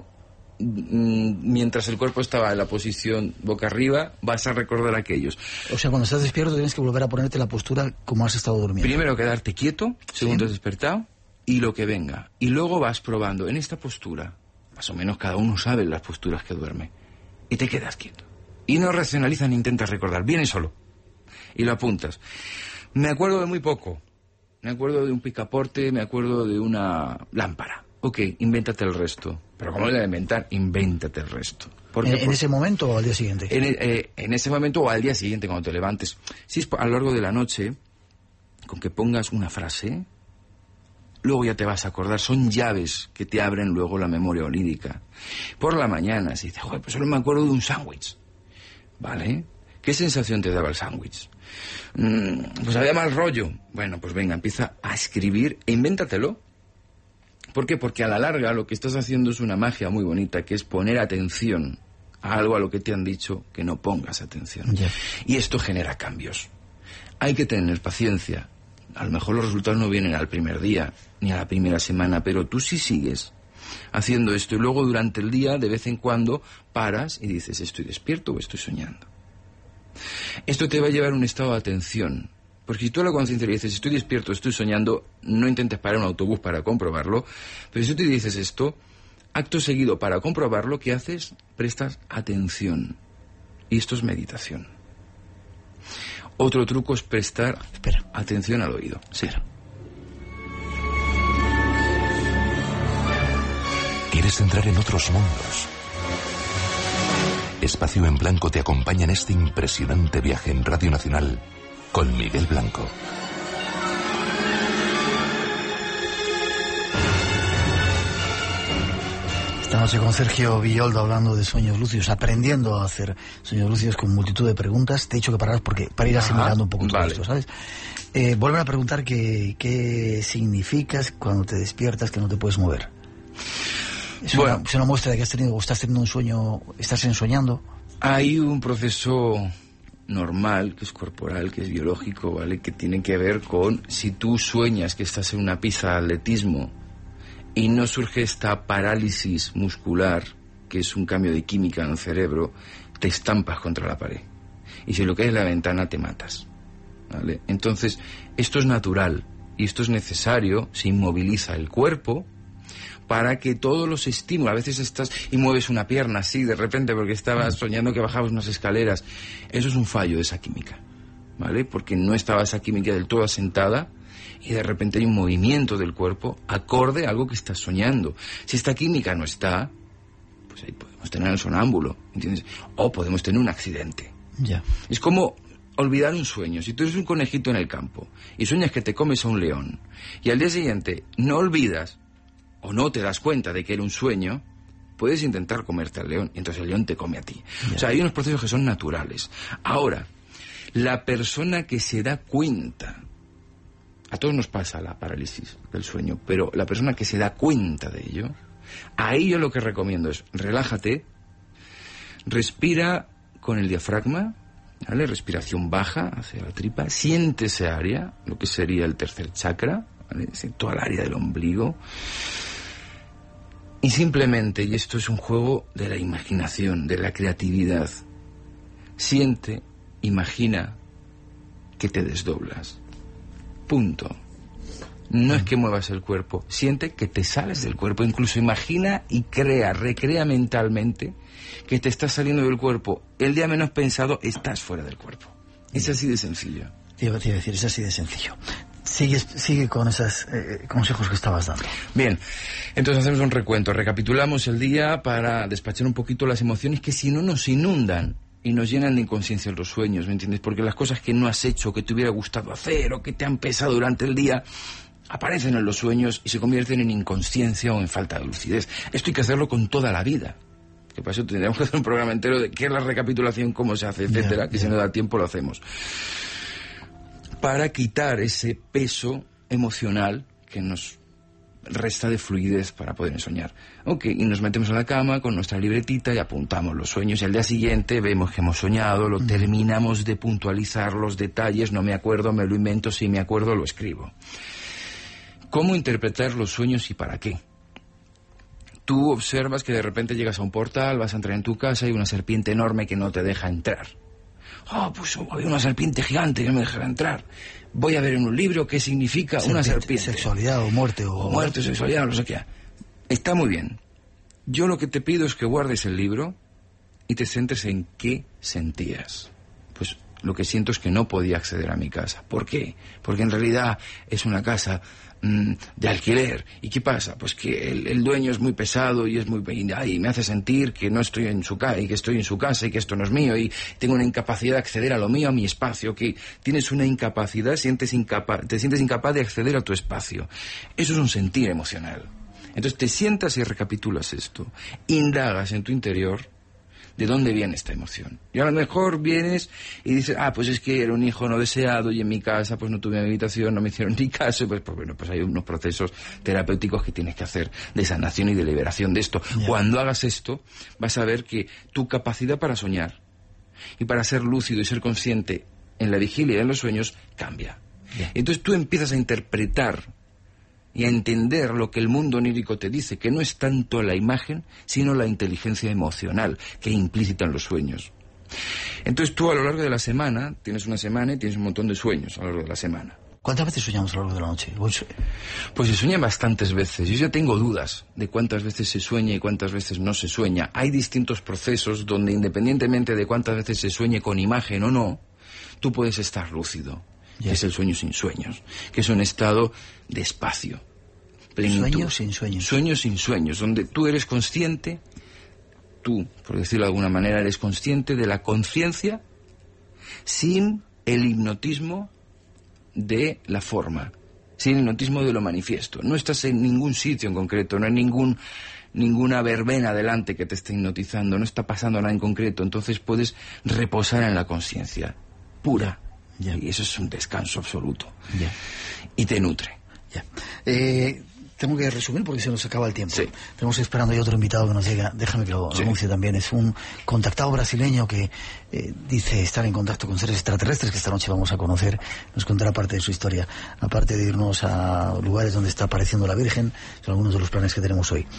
mientras el cuerpo estaba en la posición boca arriba, vas a recordar aquellos. O sea, cuando estás despierto tienes que volver a ponerte la postura como has estado durmiendo. Primero quedarte quieto, según te has despertado, y lo que venga. Y luego vas probando en esta postura. Más o menos cada uno sabe las posturas que duerme. Y te quedas quieto. Y no racionalizas ni intentas recordar. Viene solo. Y lo apuntas. Me acuerdo de muy poco. Me acuerdo de un picaporte, me acuerdo de una lámpara. Ok, invéntate el resto. Pero ¿cómo le voy a inventar? Invéntate el resto. ¿En ese momento o al día siguiente? En ese momento o al día siguiente cuando te levantes. Si es a lo largo de la noche, con que pongas una frase, luego ya te vas a acordar. Son llaves que te abren luego la memoria onírica. Por la mañana, si dices, joder, pues solo me acuerdo de un sándwich. ¿Vale? ¿Qué sensación te daba el sándwich? Pues había mal rollo. Bueno, pues venga, empieza a escribir e invéntatelo. ¿Por qué? Porque a la larga lo que estás haciendo es una magia muy bonita, que es poner atención a algo a lo que te han dicho que no pongas atención. Yeah. Y esto genera cambios. Hay que tener paciencia. A lo mejor los resultados no vienen al primer día, ni a la primera semana, pero tú sí sigues haciendo esto. Y luego durante el día, de vez en cuando, paras y dices, ¿estoy despierto o estoy soñando? Esto te va a llevar a un estado de atención. Porque si tú a la conciencia le dices, estoy despierto, estoy soñando, no intentes parar un autobús para comprobarlo, pero si tú te dices esto, acto seguido para comprobarlo, ¿qué haces? Prestas atención. Y esto es meditación. Otro truco es prestar atención al oído. Sí. ¿Quieres entrar en otros mundos? Espacio en Blanco te acompaña en este impresionante viaje en Radio Nacional con Miguel Blanco. Esta noche con Sergio Villoldo hablando de sueños lúcidos, aprendiendo a hacer sueños lúcidos con multitud de preguntas. Te he dicho que pararas porque para ir asimilando un poco todo esto, ¿sabes? Vuelven a preguntar qué significas cuando te despiertas que no te puedes mover. Es una muestra de que estás teniendo un sueño, estás ensoñando. Hay un proceso normal, que es corporal, que es biológico, ¿vale? Que tiene que ver con si tú sueñas que estás en una pista de atletismo y no surge esta parálisis muscular que es un cambio de química en el cerebro, te estampas contra la pared. Y si lo que es la ventana, te matas, ¿vale? Entonces, esto es natural y esto es necesario, se inmoviliza el cuerpo para que todos los estímulos, a veces estás y mueves una pierna así de repente porque estabas soñando que bajabas unas escaleras, eso es un fallo de esa química, ¿vale? Porque no estaba esa química del todo asentada y de repente hay un movimiento del cuerpo acorde a algo que estás soñando. Si esta química no está, pues ahí podemos tener el sonámbulo, ¿entiendes? O podemos tener un accidente. Ya. Es como olvidar un sueño. Si tú eres un conejito en el campo y sueñas que te comes a un león y al día siguiente no olvidas o no te das cuenta de que era un sueño, puedes intentar comerte al león y entonces el león te come a ti. O sea, hay unos procesos que son naturales. Ahora, la persona que se da cuenta, a todos nos pasa la parálisis del sueño, pero la persona que se da cuenta de ello, ahí yo lo que recomiendo es relájate, respira con el diafragma, ¿vale? Respiración baja hacia la tripa, siente ese área, lo que sería el tercer chakra, ¿vale? Toda el área del ombligo. Y simplemente, y esto es un juego de la imaginación, de la creatividad, siente, imagina que te desdoblas. Punto. No es que muevas el cuerpo, siente que te sales del cuerpo, incluso imagina y recrea mentalmente que te estás saliendo del cuerpo. El día menos pensado estás fuera del cuerpo. Es así de sencillo. Te iba a decir, es así de sencillo. Sigue con esos consejos que estabas dando. Bien, entonces hacemos un recuento, recapitulamos el día para despachar un poquito las emociones que si no nos inundan y nos llenan de inconsciencia los sueños, ¿me entiendes? Porque las cosas que no has hecho, que te hubiera gustado hacer o que te han pesado durante el día, aparecen en los sueños y se convierten en inconsciencia o en falta de lucidez. Esto hay que hacerlo con toda la vida. Que para eso tendríamos que hacer un programa entero de qué es la recapitulación, cómo se hace, etcétera, que si no da tiempo lo hacemos. Para quitar ese peso emocional que nos resta de fluidez para poder soñar. Ok, y nos metemos a la cama con nuestra libretita y apuntamos los sueños y al día siguiente vemos que hemos soñado, lo terminamos de puntualizar los detalles, no me acuerdo, me lo invento, si me acuerdo lo escribo. ¿Cómo interpretar los sueños y para qué? Tú observas que de repente llegas a un portal, vas a entrar en tu casa y hay una serpiente enorme que no te deja entrar. Pues había una serpiente gigante que no me dejara entrar. Voy a ver en un libro qué significa una serpiente. Sexualidad o muerte. O muerte, sexualidad, no sé qué. Está muy bien. Yo lo que te pido es que guardes el libro y te centres en qué sentías. Pues lo que siento es que no podía acceder a mi casa. ¿Por qué? Porque en realidad es una casa de alquiler. ¿Y qué pasa? Pues que el dueño es muy pesado y es muy y me hace sentir que no estoy en su casa y que estoy en su casa y que esto no es mío y tengo una incapacidad de acceder a lo mío, a mi espacio, que tienes una incapacidad, te sientes incapaz de acceder a tu espacio. Eso es un sentir emocional. Entonces te sientas y recapitulas esto, indagas en tu interior de dónde viene esta emoción. Y a lo mejor vienes y dices, pues es que era un hijo no deseado y en mi casa pues no tuve habitación, no me hicieron ni caso, y pues bueno, pues hay unos procesos terapéuticos que tienes que hacer de sanación y de liberación de esto. Yeah. Cuando hagas esto, vas a ver que tu capacidad para soñar y para ser lúcido y ser consciente en la vigilia y en los sueños cambia. Yeah. Entonces tú empiezas a interpretar y a entender lo que el mundo onírico te dice, que no es tanto la imagen, sino la inteligencia emocional que implícita en los sueños. Entonces tú a lo largo de la semana, tienes una semana y tienes un montón de sueños a lo largo de la semana. ¿Cuántas veces soñamos a lo largo de la noche? Pues se sueña bastantes veces. Yo ya tengo dudas de cuántas veces se sueña y cuántas veces no se sueña. Hay distintos procesos donde independientemente de cuántas veces se sueñe con imagen o no, tú puedes estar lúcido. Yeah. Que es el sueño sin sueños, que es un estado de espacio, plenitud. Sueños sin sueños. Sueños sin sueños, donde tú eres consciente, tú, por decirlo de alguna manera, eres consciente de la conciencia sin el hipnotismo de la forma, sin el hipnotismo de lo manifiesto. No estás en ningún sitio en concreto, no hay ninguna verbena delante que te esté hipnotizando, no está pasando nada en concreto, entonces puedes reposar en la conciencia pura. Yeah. Y eso es un descanso absoluto. Yeah. Y te nutre. Yeah. Tengo que resumir porque se nos acaba el tiempo. Sí. Tenemos esperando ahí otro invitado que nos llega. Déjame que lo anuncie también. Es un contactado brasileño que dice estar en contacto con seres extraterrestres que esta noche vamos a conocer. Nos contará parte de su historia. Aparte de irnos a lugares donde está apareciendo la Virgen, son algunos de los planes que tenemos hoy.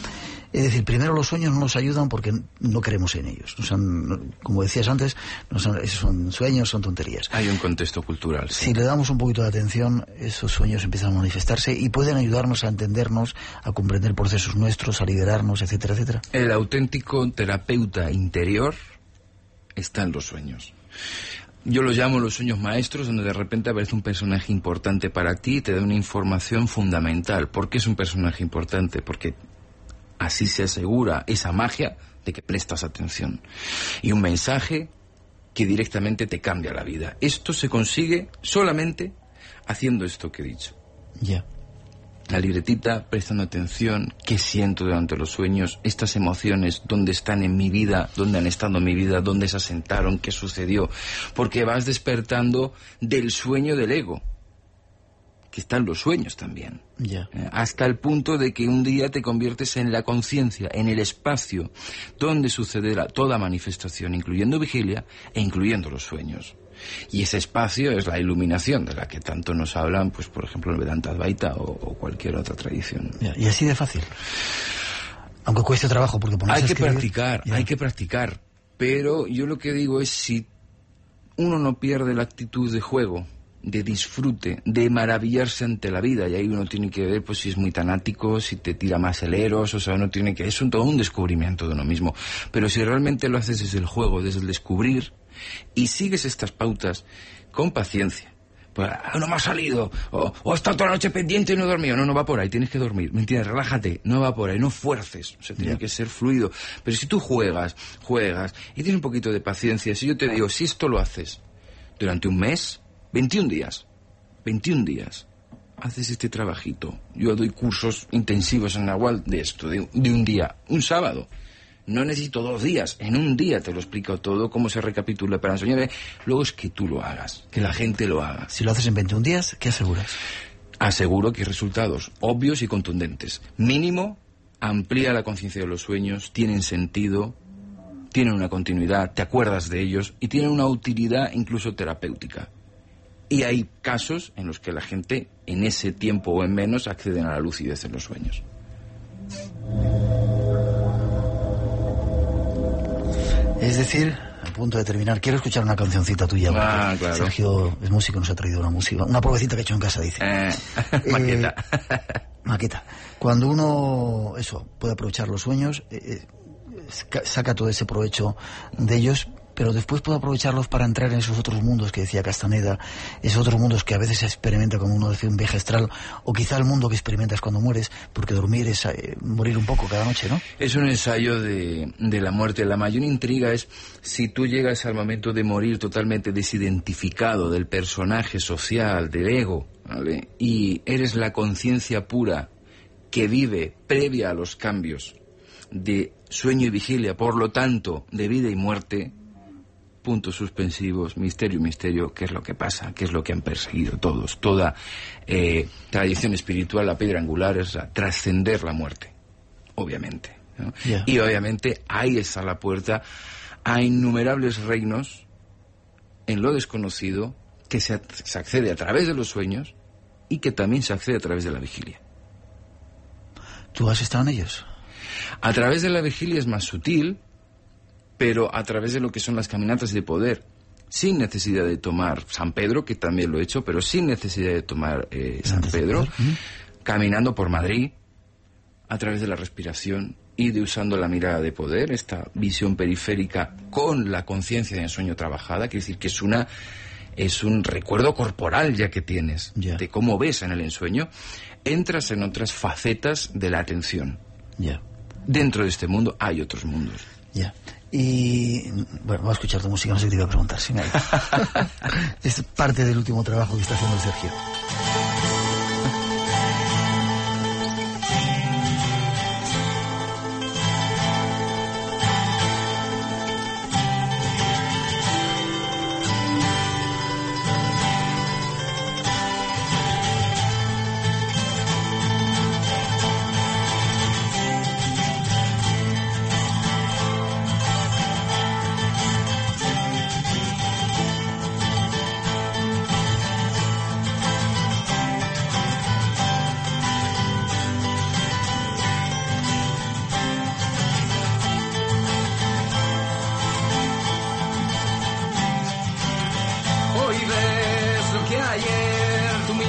Es decir, primero los sueños no nos ayudan porque no creemos en ellos. Como decías antes, son sueños, son tonterías. Hay un contexto cultural. Sí. Si le damos un poquito de atención, esos sueños empiezan a manifestarse y pueden ayudarnos a entendernos, a comprender procesos nuestros, a liberarnos, etcétera, etcétera. El auténtico terapeuta interior está en los sueños. Yo los llamo los sueños maestros, donde de repente aparece un personaje importante para ti y te da una información fundamental. ¿Por qué es un personaje importante? Porque así se asegura esa magia de que prestas atención. Y un mensaje que directamente te cambia la vida. Esto se consigue solamente haciendo esto que he dicho. Ya. La libretita, prestando atención, qué siento durante los sueños, estas emociones, dónde están en mi vida, dónde han estado en mi vida, dónde se asentaron, qué sucedió. Porque vas despertando del sueño del ego, que están los sueños también. Ya. Hasta el punto de que un día te conviertes en la conciencia, en el espacio donde sucederá toda manifestación, incluyendo vigilia e incluyendo los sueños. Y ese espacio es la iluminación de la que tanto nos hablan, pues por ejemplo el Vedanta Advaita o cualquier otra tradición. Ya, y así de fácil. Aunque cueste trabajo, porque hay que practicar. Pero yo lo que digo es, si uno no pierde la actitud de juego, de disfrute, de maravillarse ante la vida, y ahí uno tiene que ver pues si es muy tanático, si te tira más el eros, o sea, uno tiene que... Es todo un descubrimiento de uno mismo. Pero si realmente lo haces desde el juego, desde el descubrir, y sigues estas pautas con paciencia, pues no me ha salido, o he estado toda la noche pendiente y no he dormido, no va por ahí, tienes que dormir, ¿me entiendes? Relájate, no va por ahí, no fuerces, o sea, tiene que ser fluido. Pero si tú juegas y tienes un poquito de paciencia, si yo te digo, si esto lo haces durante un mes, 21 días, haces este trabajito. Yo doy cursos intensivos en Nahual de esto, de un día, un sábado. No necesito 2 días, en un día te lo explico todo, cómo se recapitula para enseñar. Luego es que tú lo hagas, que la gente lo haga. Si lo haces en 21 días, ¿qué aseguras? Aseguro que hay resultados obvios y contundentes. Mínimo, amplía la conciencia de los sueños, tienen sentido, tienen una continuidad, te acuerdas de ellos y tienen una utilidad incluso terapéutica. Y hay casos en los que la gente, en ese tiempo o en menos, acceden a la lucidez en los sueños. Es decir, a punto de terminar, quiero escuchar una cancioncita tuya. Claro. Sergio es músico, nos ha traído una pruebecita que ha hecho en casa, dice. Maqueta. Maqueta. Cuando uno, puede aprovechar los sueños, saca todo ese provecho de ellos, pero después puede aprovecharlos para entrar en esos otros mundos que decía Castaneda, esos otros mundos que a veces se experimenta como uno decía un viaje astral, o quizá el mundo que experimentas cuando mueres, porque dormir es morir un poco cada noche, ¿no? Es un ensayo de la muerte. La mayor intriga es si tú llegas al momento de morir totalmente desidentificado del personaje social, del ego, ¿vale? Y eres la conciencia pura que vive previa a los cambios de sueño y vigilia, por lo tanto, de vida y muerte. Puntos suspensivos, misterio, ¿qué es lo que pasa? ¿Qué es lo que han perseguido todos? Toda tradición espiritual, la piedra angular es trascender la muerte, obviamente, ¿no? Yeah. Y obviamente ahí está la puerta a innumerables reinos en lo desconocido, que se accede a través de los sueños y que también se accede a través de la vigilia. ¿Tú has estado en ellos? A través de la vigilia es más sutil, pero a través de lo que son las caminatas de poder, sin necesidad de tomar San Pedro, que también lo he hecho, pero sin necesidad de tomar San Pedro, caminando por Madrid, a través de la respiración y de usando la mirada de poder, esta visión periférica con la conciencia de ensueño trabajada, quiere decir que es un recuerdo corporal ya que tienes, de cómo ves en el ensueño, entras en otras facetas de la atención. Dentro de este mundo hay otros mundos. Y bueno, voy a escuchar tu música, no sé qué te iba a preguntar, si me es parte del último trabajo que está haciendo Sergio.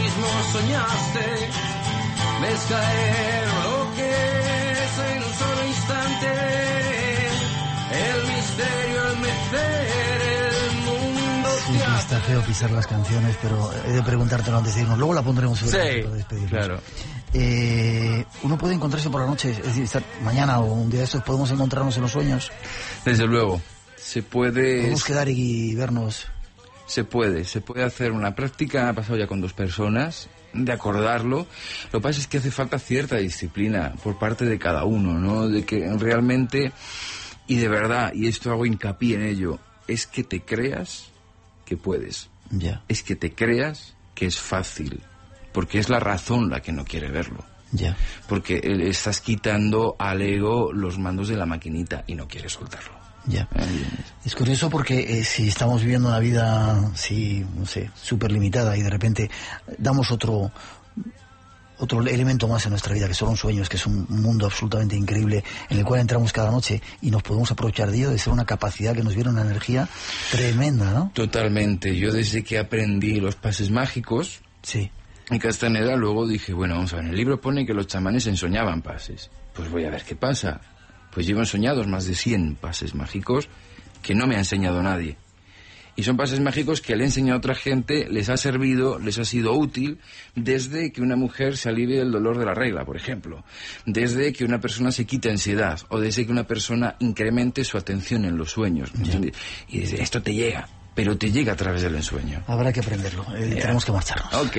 mismo soñaste, ves caer lo que es en un solo instante, el misterio, el mecer, el mundo Sí, te que hace. está feo pisar las canciones, pero he de preguntártelo antes de irnos. Luego la pondremos sobre para despedirnos. Claro. Uno puede encontrarse por la noche, es decir, mañana o un día de estos podemos encontrarnos en los sueños. Desde luego, se puede... Podemos quedar y vernos. Se puede hacer una práctica, ha pasado ya con 2 personas, de acordarlo. Lo que pasa es que hace falta cierta disciplina por parte de cada uno, ¿no? De que realmente, y de verdad, y esto hago hincapié en ello, es que te creas que puedes. Ya, Es que te creas que es fácil, porque es la razón la que no quiere verlo. ya. Porque estás quitando al ego los mandos de la maquinita y no quieres soltarlo. Ya. Es curioso porque si estamos viviendo una vida, sí, no sé, súper limitada y de repente damos otro elemento más en nuestra vida, que son los sueños, que es un mundo absolutamente increíble en el cual entramos cada noche y nos podemos aprovechar de ello, de ser una capacidad que nos viene una energía tremenda, ¿no? Totalmente. Yo desde que aprendí los pases mágicos Sí. en Castaneda, luego dije, bueno, vamos a ver, en el libro pone que los chamanes ensoñaban pases. Pues voy a ver qué pasa. Pues llevo ensoñados más de 100 pases mágicos que no me ha enseñado nadie. Y son pases mágicos que le he enseñado a otra gente, les ha servido, les ha sido útil, desde que una mujer se alivie del dolor de la regla, por ejemplo, desde que una persona se quite ansiedad, o desde que una persona incremente su atención en los sueños. Y desde esto te llega, pero te llega a través del ensueño. Habrá que aprenderlo. Tenemos que marcharnos. Ok.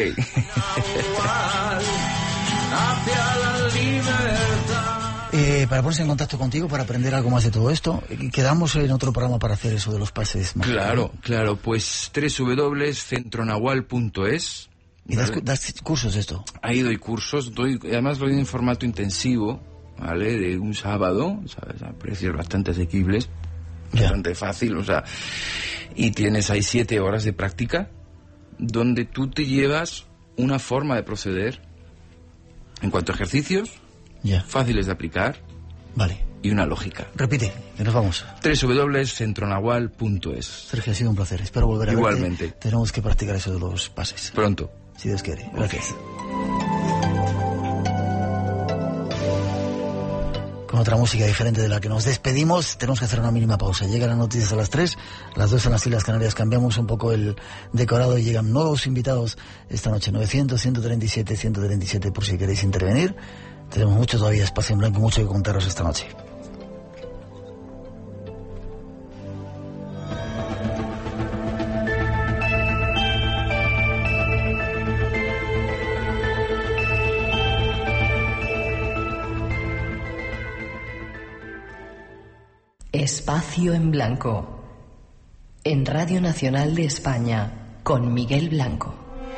Hacia la libertad. Para ponerse en contacto contigo, para aprender algo más de todo esto, quedamos en otro programa para hacer eso de los pases mágicos. Claro, pues www.centronahual.es. ¿Y das cursos de esto? Ahí doy cursos, además lo doy en formato intensivo, ¿vale? De un sábado, ¿sabes? A precios bastante asequibles, bastante fácil, o sea, y tienes ahí 7 horas de práctica, donde tú te llevas una forma de proceder en cuanto a ejercicios, fáciles de aplicar, vale, y una lógica. Repite, que nos vamos. www.centronahual.es. Sergio, ha sido un placer. Espero volver a verte. Igualmente. Tenemos que practicar eso de los pases. Pronto. Si Dios quiere. Gracias. Con otra música diferente de la que nos despedimos, tenemos que hacer una mínima pausa. Llegan las noticias a las 3, las 2 en las Islas Canarias. Cambiamos un poco el decorado y llegan nuevos invitados esta noche. 900-137-137 por si queréis intervenir. Tenemos mucho todavía espacio en blanco, mucho que contaros esta noche. Espacio en Blanco. En Radio Nacional de España, con Miguel Blanco.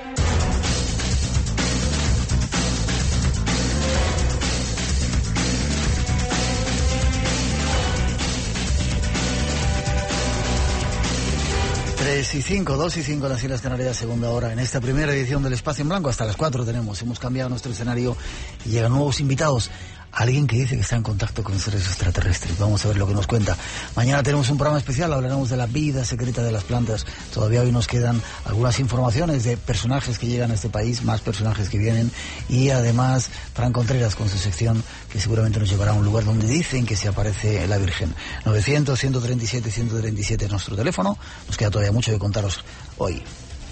Y 5, 2 y 5 las Islas Canarias, segunda hora en esta primera edición del Espacio en Blanco. Hasta las 4 hemos cambiado nuestro escenario y llegan nuevos invitados. Alguien que dice que está en contacto con seres extraterrestres. Vamos a ver lo que nos cuenta. Mañana tenemos un programa especial, hablaremos de la vida secreta de las plantas. Todavía hoy nos quedan algunas informaciones de personajes que llegan a este país, más personajes que vienen, y además Fran Contreras con su sección que seguramente nos llevará a un lugar donde dicen que se aparece la Virgen. 900-137-137 es nuestro teléfono. Nos queda todavía mucho que contaros hoy.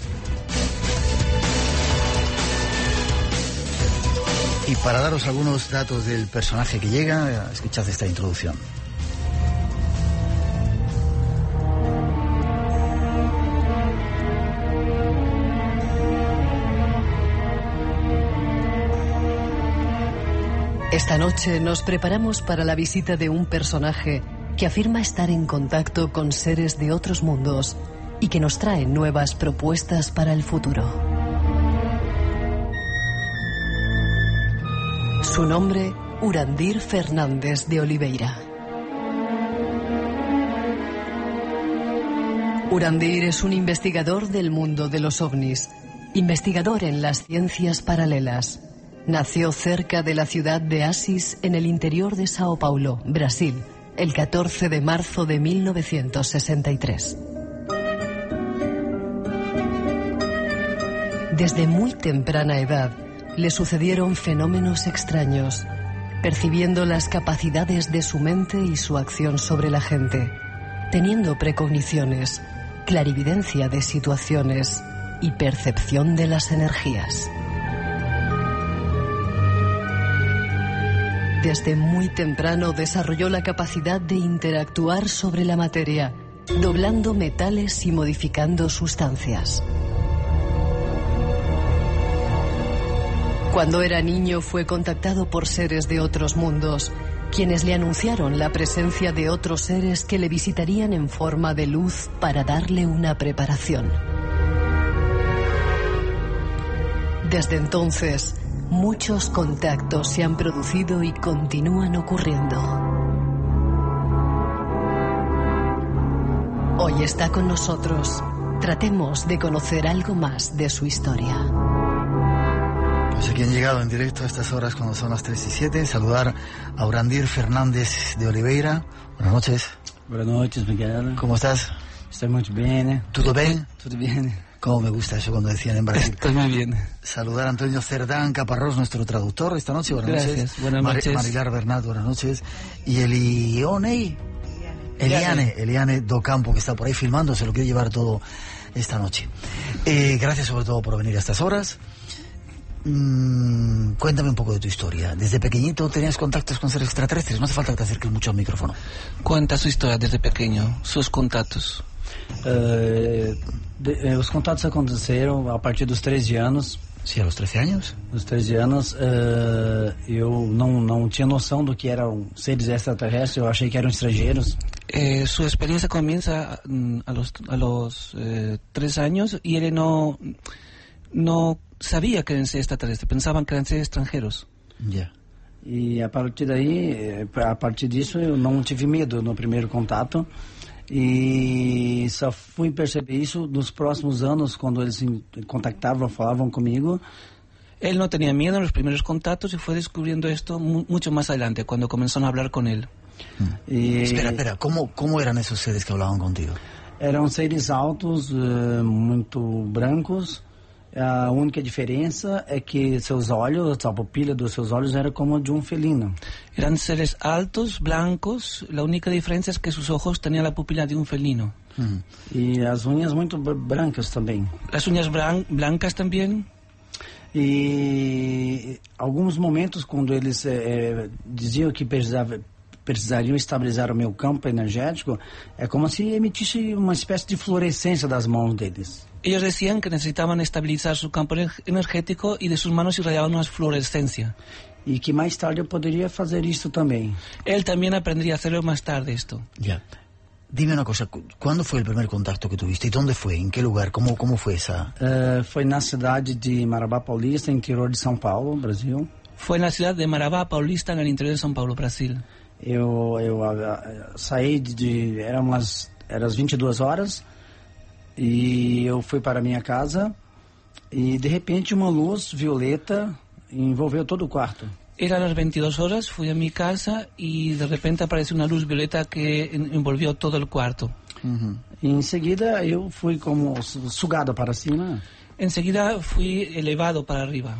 Y para daros algunos datos del personaje que llega, escuchad esta introducción. Esta noche nos preparamos para la visita de un personaje que afirma estar en contacto con seres de otros mundos y que nos trae nuevas propuestas para el futuro. Su nombre, Urandir Fernández de Oliveira. Urandir es un investigador del mundo de los ovnis, investigador en las ciencias paralelas. Nació cerca de la ciudad de Assis, en el interior de Sao Paulo, Brasil, el 14 de marzo de 1963. Desde muy temprana edad le sucedieron fenómenos extraños, percibiendo las capacidades de su mente y su acción sobre la gente, teniendo precogniciones, clarividencia de situaciones y percepción de las energías. Desde muy temprano desarrolló la capacidad de interactuar sobre la materia, doblando metales y modificando sustancias. Cuando era niño fue contactado por seres de otros mundos, quienes le anunciaron la presencia de otros seres que le visitarían en forma de luz para darle una preparación. Desde entonces, muchos contactos se han producido y continúan ocurriendo. Hoy está con nosotros. Tratemos de conocer algo más de su historia. Pues aquí han llegado en directo a estas horas cuando son las 3:07. Saludar a Urandir Fernández de Oliveira. Buenas noches. Buenas noches, Miguel. ¿Cómo estás? Estoy muy bien. ¿Todo bien? Todo bien. Cómo me gusta eso cuando decían en Brasil. Estoy muy bien. Saludar a Antonio Cerdán Caparrós, nuestro traductor esta noche. Buenas Gracias. noches. Buenas noches. Marilar Bernat, buenas noches. Y Eliane Docampo, que está por ahí filmando, se lo quiero llevar todo esta noche. Gracias sobre todo por venir a estas horas. Cuéntame un poco de tu historia. Desde pequeñito tenías contactos con seres extraterrestres. No hace falta que te acerques mucho al micrófono. Cuenta su historia desde pequeño, sus contactos. Os contatos aconteceram a partir dos 13 anos. Sí, a los 13 años. Aos 13 anos, eu não tinha noção do que eram seres extraterrestres. Eu achei que eram estrangeiros. Su experiencia comienza a los 3 años y él no sabía que eran seres extraterrestres, pensaban que eran seres extranjeros. Ya. E a partir disso, eu não tive medo no primeiro contato. E só fui perceber isso nos próximos anos, quando eles contactavam, falavam comigo. Él no tenía miedo en los primeros contactos y fue descubriendo esto mucho más adelante, cuando comenzaron a hablar con él. Espera, ¿cómo eran esos seres que hablaban contigo? Eram seres altos, muito brancos. A única diferença é que seus olhos, a pupila dos seus olhos era como de felino. Eran seres altos, blancos. La única diferencia es que sus ojos tenían la pupila de un felino. E as unhas muito brancas também. Las uñas blancas también. E alguns momentos, quando eles diziam que precisariam estabilizar o meu campo energético, é como se emitisse uma espécie de fluorescência das mãos deles. Ellos decían que necesitaban estabilizar su campo energético y de sus manos irradiaban una fluorescencia. E que mais tarde eu poderia fazer isso também. Él también aprendería a hacerlo más tarde esto. Ya. Dime una cosa, ¿cuándo fue el primer contacto que tuviste? ¿Y dónde fue? ¿En qué lugar? ¿Cómo fue esa? Foi na cidade de Marabá Paulista, interior de São Paulo, Brasil. Fue en la ciudad de Marabá Paulista, en el interior de São Paulo, Brasil. Eu saí eram as 22 horas e eu fui para a minha casa e de repente uma luz violeta envolveu todo o quarto. Eran las 22 horas, fui a mi casa y de repente apareció una luz violeta que envolvió todo el cuarto. E em seguida eu fui como sugado para cima. Enseguida fui elevado para arriba.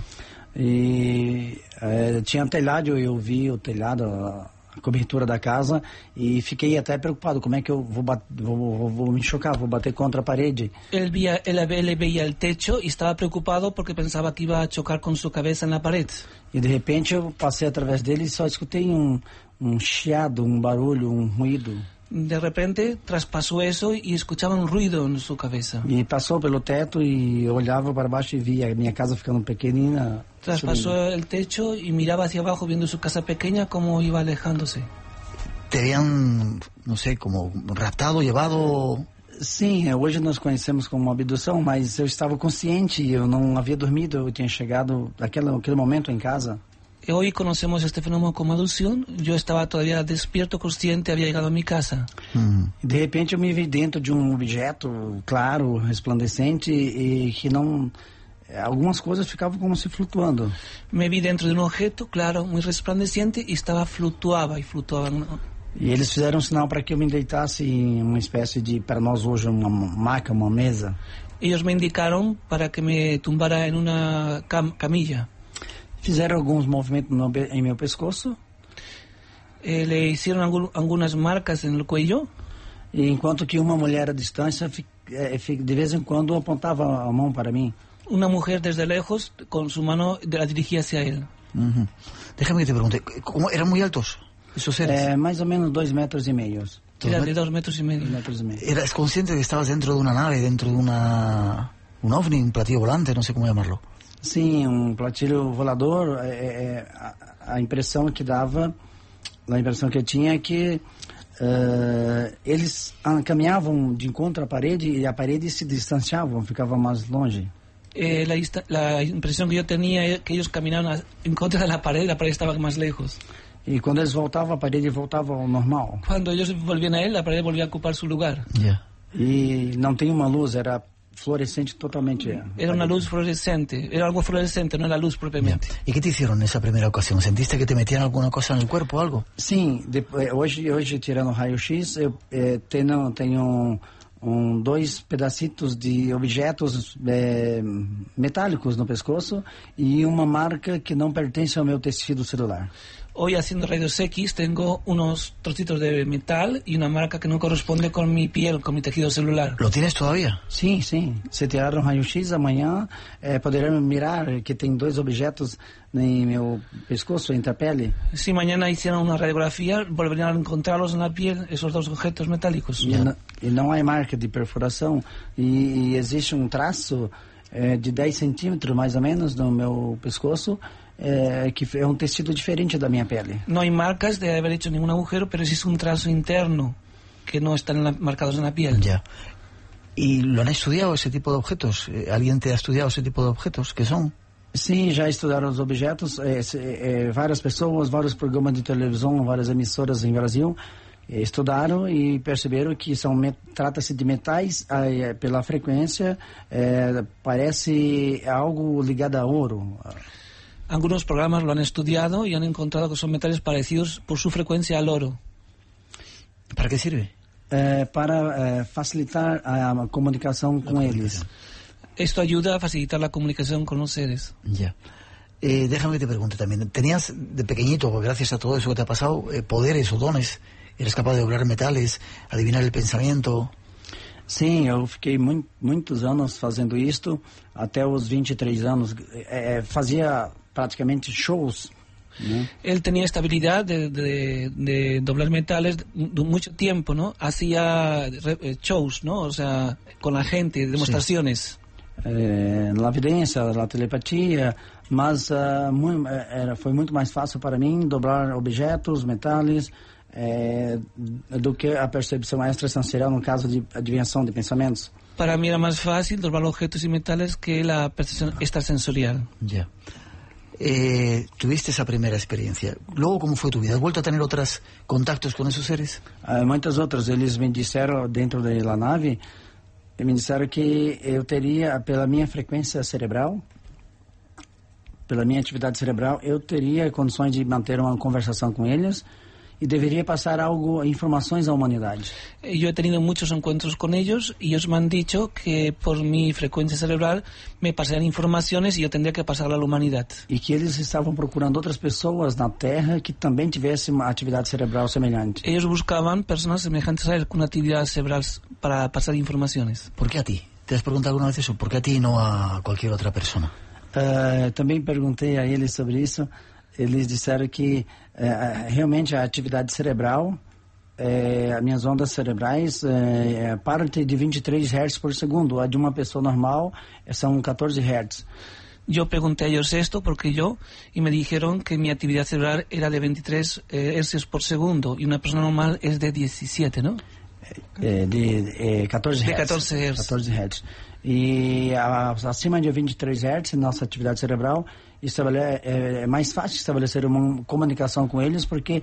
E tinha telhado, eu vi o telhado, a cobertura da casa, e fiquei até preocupado, como é que eu vou me chocar, vou bater contra a parede. Él veía el techo y estaba preocupado porque pensaba que iba a chocar con su cabeza en la pared. E de repente eu passei através dele e só escutei chiado, barulho, ruído. De repente traspasó eso y escuchaba un ruido en su cabeza. E passou pelo teto e eu olhava para baixo e via a minha casa ficando pequenina. Traspasó el techo y miraba hacia abajo viendo su casa pequeña como iba alejándose. ¿Te habían, no sé, como raptado, llevado? Sim, hoje nós conhecemos como abdução, mas eu estava consciente, eu não havia dormido, eu tinha chegado naquele momento em casa. Hoy conocemos este fenómeno como abducción. Yo estaba todavía despierto, consciente, había llegado a mi casa. De repente eu me vi dentro de objeto claro, resplandecente e que não... Algumas coisas ficavam como se flutuando. Me vi dentro de un objeto claro, muy resplandeciente y flutuaba. E eles fizeram um sinal para que eu me deitasse em uma espécie de, para nós hoje, uma maca, uma mesa. Ellos me indicaron para que me tumbara en una camilla. Fizeram alguns movimentos em meu pescoço. Le hicieron algunas marcas en el cuello. E enquanto que uma mulher à distância de vez em quando apontava a mão para mim. Una mujer desde lejos con su mano la dirigía hacia él. Déjame que te pregunte, ¿cómo eran muy altos esos seres? Mais ou menos 2,5 metros. Era de 2,5 metros. ¿Eras consciente de que estabas dentro de una nave, dentro de un ovni, un platillo volante, no sé cómo llamarlo? Sim, platilho volador. A impressão que dava, a impressão que eu tinha é que eles caminhavam de encontro à parede e a parede se distanciavam, ficava mais longe. La impresión que yo tenía es que ellos caminaban en contra de la pared estaba más lejos. E quando eles voltavam, a parede voltava ao normal. Cuando ellos volvían a él, la pared volvía a ocupar su lugar. Yeah. E não tem uma luz, era fluorescente totalmente. Era una luz fluorescente, era algo fluorescente, no era luz propiamente. Yeah. ¿Y qué te hicieron en esa primera ocasión? ¿Sentiste que te metían alguna cosa en el cuerpo o algo? Sim, hoje tirando raio-x, eu tenho dois pedacitos de objetos metálicos no pescoço e uma marca que não pertence ao meu tecido celular. Hoy haciendo rayos X tengo unos trocitos de metal y una marca que no corresponde con mi piel, con mi tejido celular. ¿Lo tienes todavía? Sim. Se tiraram raio-x amanhã, poderão mirar que tem dois objetos em meu pescoço, entre a pele. Si mañana hicieran una radiografía, volverían a encontrarlos en la piel, esos dos objetos metálicos. E não há marca de perfuração e existe traço de 10 centímetros mais ou menos no meu pescoço, que é tecido diferente da minha pele. No hay marcas de haber hecho ningún agujero, pero existe un trazo interno que no están marcados en la piel. Ya. ¿Y lo han estudiado ese tipo de objetos? ¿Alguien te ha estudiado ese tipo de objetos? ¿Qué son? Sim, já estudaram os objetos. Várias pessoas, vários programas de televisão, várias emissoras em Brasil estudaram e perceberam que trata-se de metais pela frequência, parece algo ligado a ouro. Algunos programas lo han estudiado y han encontrado que son metales parecidos por su frecuencia al oro. ¿Para qué sirve? Para facilitar a comunicación con ellos. Esto ayuda a facilitar la comunicación con los seres. Ya. Déjame que te pregunte también. ¿Tenías de pequeñito, gracias a todo eso que te ha pasado, poderes o dones? ¿Eres capaz de doblar metales, adivinar el pensamiento? Sim, eu fiquei muitos anos fazendo isto, até os 23 anos. Fazia praticamente shows. ¿No? Él tenía esta habilidad de doblar metales mucho tiempo, ¿no? Hacía shows, ¿no? O sea, con la gente, demostraciones. Na evidência, na telepatia, mas foi muito mais fácil para mim dobrar objetos, metais, do que a percepção extrasensorial no caso de adivinhação de pensamentos. Para mí era más fácil doblar objetos y metales que la percepción extrasensorial. Ya. Tuviste esa primera experiencia. Luego, ¿cómo fue tu vida? ¿Has vuelto a tener otros contactos con esos seres? Muitas outras. Eles me disseram dentro da nave, me disseram que eu teria, pela minha frequência cerebral, pela minha atividade cerebral, eu teria condições de manter uma conversação com eles y debería pasar informaciones a la humanidad. Yo he tenido muchos encuentros con ellos y ellos me han dicho que por mi frecuencia cerebral me pasarían informaciones y yo tendría que pasarla a la humanidad. Y que ellos estaban procurando otras personas na Terra que también tuviesen una actividad cerebral semejante. Ellos buscaban personas semejantes a él con actividad cerebral para pasar informaciones. ¿Por qué a ti? ¿Te has preguntado alguna vez eso? ¿Por qué a ti y no a cualquier otra persona? Também perguntei a eles sobre isso. Eles disseram que realmente a atividade cerebral, as minhas ondas cerebrais, parte de 23 Hz por segundo. A de uma pessoa normal são 14 Hz. Yo pregunté a ellos esto y me dijeron que mi actividad cerebral era de 23 hercios por segundo y una persona normal es de 17, ¿no? De 14 Hz. De 14 Hz. 14 Hz. E acima de 23 Hz, nossa atividade cerebral, é mais fácil estabelecer uma comunicação com eles, porque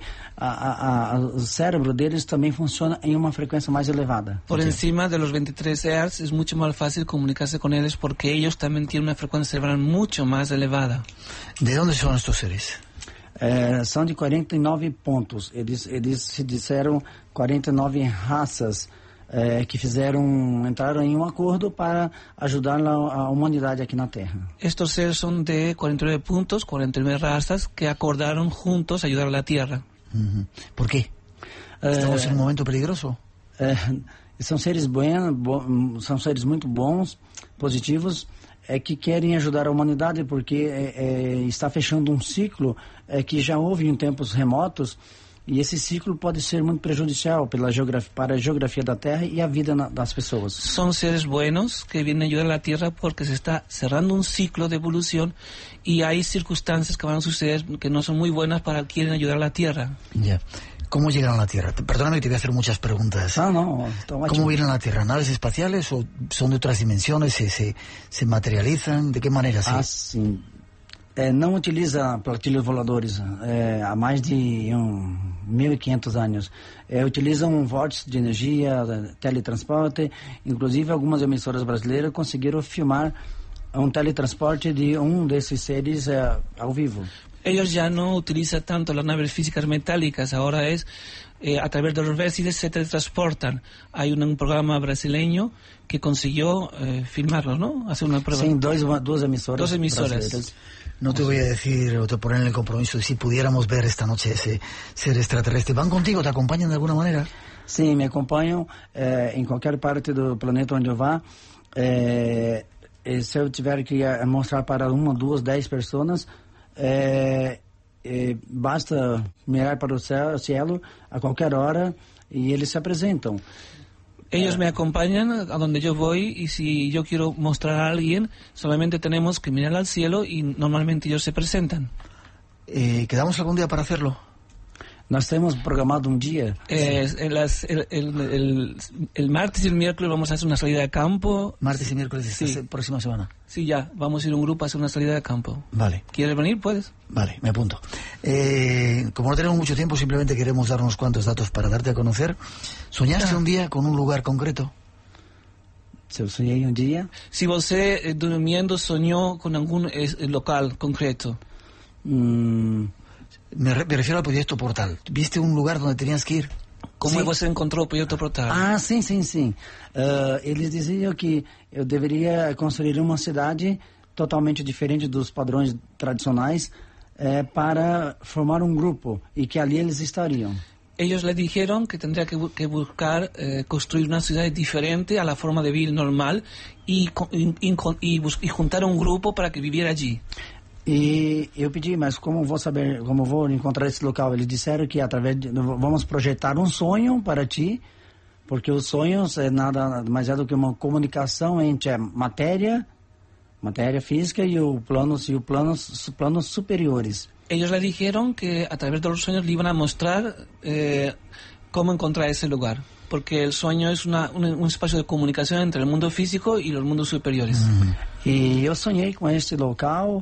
o cérebro deles também funciona em uma frequência mais elevada. Por encima de los 23 Hz es mucho más fácil comunicarse con ellos porque ellos también tienen una frecuencia cerebral mucho más elevada. ¿De dónde son estos seres? São de 49 pontos. Eles se disseram 49 raças que entraram em acordo para ajudar a humanidade aqui na Terra. Estos seres son de 49 puntos, 49 razas que acordaron juntos ayudar a la Tierra. ¿Por qué? ¿Estamos en un momento peligroso? São seres são seres muito bons, positivos, que querem ajudar a humanidade porque está fechando um ciclo que já houve em tempos remotos, e esse ciclo pode ser muito prejudicial para a geografia da Terra e a vida das pessoas. Son seres buenos que vienen a ayudar a la Tierra porque se está cerrando un ciclo de evolución y hay circunstancias que van a suceder que no son muy buenas para quienes quieren ayudar a la Tierra. Ya. ¿Cómo llegan a la Tierra? Perdóname que te voy a hacer muchas preguntas. No, ¿Cómo vienen a la Tierra? ¿Naves espaciales o son de otras dimensiones? ¿Se materializan? ¿De qué manera? Sim. Não utiliza platilhos voladores há mais de 1.500 anos. Utiliza um vórtice de energia, teletransporte. Inclusive, algumas emissoras brasileiras conseguiram filmar um teletransporte de desses seres ao vivo. Ellos ya no utilizan tanto las naves físicas metálicas, ahora es a través de los vértices se teletransportan. Hay un programa brasileño que consiguió filmarlo, ¿no? Hacer una prueba. Sí, dos emisoras. Dos emisoras. No te voy a decir o te poner en el compromiso de si pudiéramos ver esta noche ese ser extraterrestre. ¿Van contigo? ¿Te acompañan de alguna manera? Sí, me acompañan en cualquier parte del planeta donde eu vá. Se eu tiver que mostrar para 1, 2, 10 pessoas, basta mirar para o cielo a qualquer hora y eles se apresentam. Ellos me acompañan a donde yo voy y si yo quiero mostrar a alguien, solamente tenemos que mirar al cielo y normalmente ellos se presentan. ¿Quedamos algún día para hacerlo? Nós temos programado un día. El martes y el miércoles vamos a hacer una salida de campo. Martes y miércoles de esta próxima semana. Sí, ya, vamos a ir un grupo a hacer una salida de campo. Vale. ¿Quieres venir? Puedes. Vale, me apunto. Como no tenemos mucho tiempo, simplemente queremos dar unos cuantos datos para darte a conocer. ¿Soñaste un día con un lugar concreto? Se eu sonhei um dia. Si você durmiendo soñó con algún local concreto. Me refiero al proyecto Portal. ¿Viste un lugar donde tenías que ir? ¿Cómo você encontrou o projeto Portal? Sim. Eles diziam que eu deveria construir uma cidade totalmente diferente dos padrões tradicionais para formar um grupo e que ali eles estariam. Ellos le dijeron que tendría que buscar construir una ciudad diferente a la forma de vivir normal y juntar un grupo para que viviera allí. E eu pedi, mas como vou encontrar esse local? Eles disseram que vamos projetar um sonho para ti, porque os sonhos é nada mais do que uma comunicação entre a matéria física e planos superiores. Ellos le dijeron que a través de los sueños le iban a mostrar cómo encontrar ese lugar, porque el sueño es un espacio de comunicación entre el mundo físico y los mundos superiores. E eu sonhei com este local.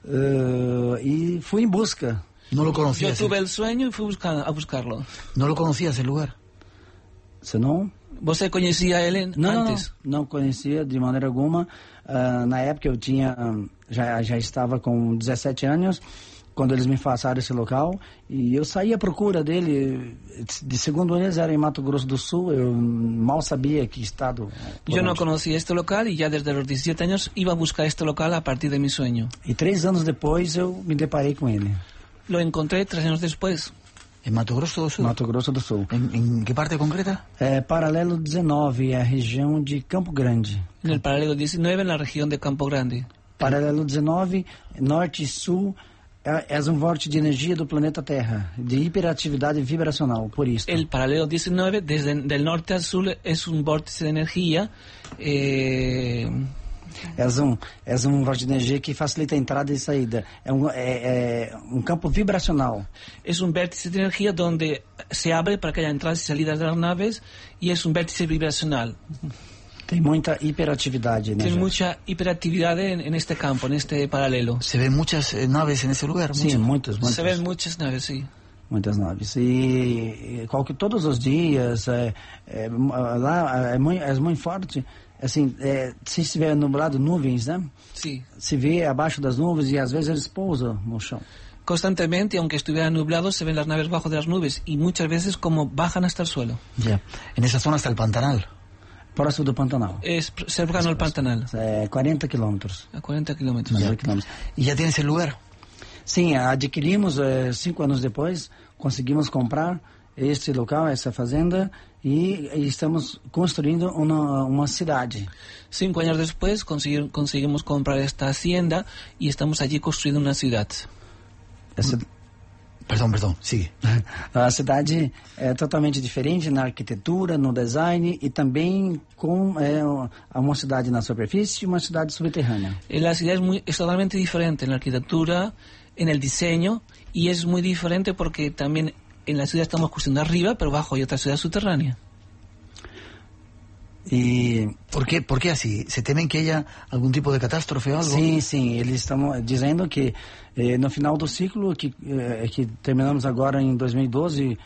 Y fui en busca. ¿No lo conocías? Yo tuve el sueño y fui a buscarlo. ¿No lo conocías el lugar? Não. ¿Você conhecia ele antes? Não conhecia de maneira alguma. Na época eu já estava com 17 anos quando eles me passaram esse local e eu saí à procura dele. Segundo eles era em Mato Grosso do Sul. Eu mal sabia que estado. Yo no conocía este local y ya desde los 17 años iba a buscar este local a partir de mi sueño. E 3 anos depois eu me deparei com ele. Lo encontré 3 años después. ¿En Mato Grosso do Sul? Mato Grosso do Sul. ¿En qué parte concreta? Paralelo 19, a região de Campo Grande. En el paralelo 19, en la región de Campo Grande. Paralelo 19, norte e sul. É um vórtice de energia do planeta Terra, de hiperatividade vibracional, por isso. El paralelo 19, desde del norte al sur, es un vórtice de energía. É um vórtice de energia que facilita a entrada e saída. É um campo vibracional. Es un vértice de energía donde se abre para que haya entradas y salidas de las naves y es un vértice vibracional. Tem muita hiperatividade, né? Tem mucha hiperactividad en este campo, en este paralelo. ¿Se ven muchas naves en ese lugar? Sim, muitas. Se ven muchas naves, sí. Muitas naves. E todos os dias, lá é muito forte. Assim, se estiver nublado, nuvens, né? Sí. Se vê abaixo das nuvens e às vezes eles pousam no chão. Constantemente, aunque estuviera nublado, se ven las naves bajo de las nubes y muchas veces como bajan hasta el suelo. Ya. En esa zona está el Pantanal. Próximo do Pantanal. Es cercano al Pantanal. 40 quilômetros. A 40 kilómetros. ¿Y ya tienes el lugar? Sim, adquirimos 5 anos depois, conseguimos comprar este local, essa fazenda, e estamos construindo uma cidade. 5 años después conseguimos comprar esta hacienda y estamos allí construyendo una ciudad. Perdão, sigue. A cidade é totalmente diferente na arquitetura, no design e também com uma cidade na superfície e uma cidade subterrânea. La ciudad es totalmente diferente en la arquitectura, en el diseño, y es muy diferente porque también en la ciudad estamos construyendo arriba, pero bajo hay otra ciudad subterránea. E por qué así? ¿Se temen que haya algún tipo de catástrofe o algo? Sim, eles estão dizendo que no final do ciclo, que terminamos agora em 2012,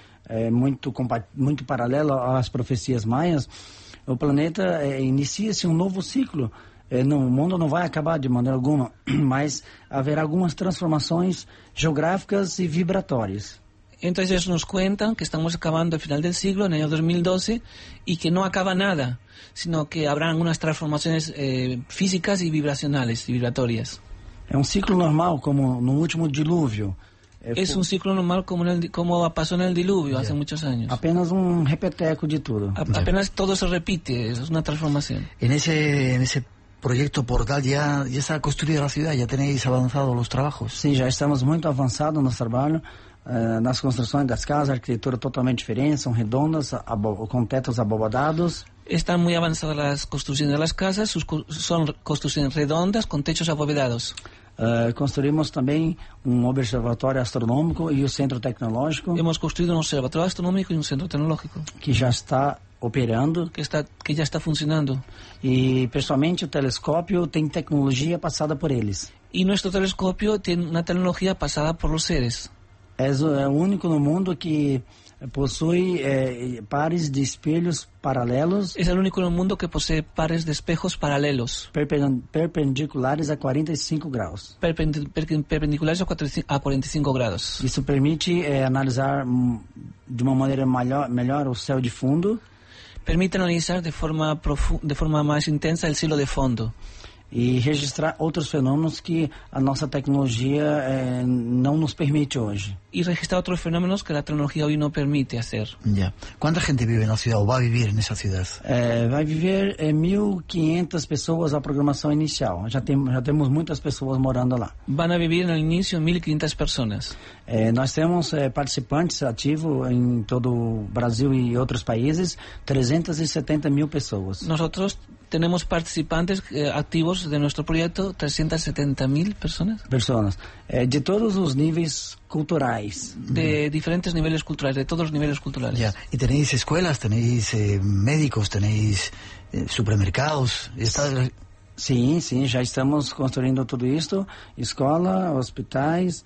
muito paralelo às profecias maias, o planeta inicia-se um novo ciclo. O mundo não vai acabar de maneira alguma, mas haverá algumas transformações geográficas e vibratórias. Entonces ellos nos cuentan que estamos acabando el final del siglo, en el año 2012, y que no acaba nada, sino que habrá algunas transformaciones físicas y vibracionales y vibratorias. É um ciclo normal, como no último dilúvio. Es un ciclo normal como pasó en el diluvio hace muchos años. Apenas un repeteco de todo. Apenas todo se repite, es una transformación. En ese proyecto Portal ya está construida la ciudad, ya tenéis avanzado los trabajos. Sim, já estamos muito avançados no trabalho. Nas construções das casas, a arquitetura totalmente diferente, são redondas, com tetos abobodados. Están muy avanzadas las construcciones de las casas, son construcciones redondas con techos abovedados. Construímos também observatório astronômico e o centro tecnológico. Hemos construido un observatorio astronómico y un centro tecnológico. Que já está operando. Que já está funcionando. E, pessoalmente, o telescópio tem tecnologia passada por eles. Y nuestro telescopio tiene una tecnología pasada por los seres. É o único no mundo que possui pares de espelhos paralelos. Es el único en el mundo que posee pares de espejos paralelos. Perpendiculares a 45 graus. Perpendiculares a 45 grados. Isso permite analisar de uma maneira melhor o céu de fundo. Permite analizar de forma más intensa el cielo de fondo. E registrar outros fenômenos que a nossa tecnologia não nos permite hoje. Y registrar otros fenómenos que la tecnología hoy no permite hacer. Ya. ¿Cuánta gente vive en la ciudad o va a vivir en esa ciudad? Vai viver 1.500 pessoas a programação inicial. Já temos muitas pessoas morando lá. Van a vivir en el inicio 1.500 personas. Nós temos participantes ativos em todo o Brasil e outros países, 370 mil pessoas. Nosotros tenemos participantes activos de nuestro proyecto, 370.000 personas. De todos os níveis culturais. De diferentes niveles culturales, de todos los niveles culturales. Ya. ¿Y tenéis escuelas, tenéis médicos, tenéis supermercados? Sim, já estamos construindo tudo isso. Escola, hospitais.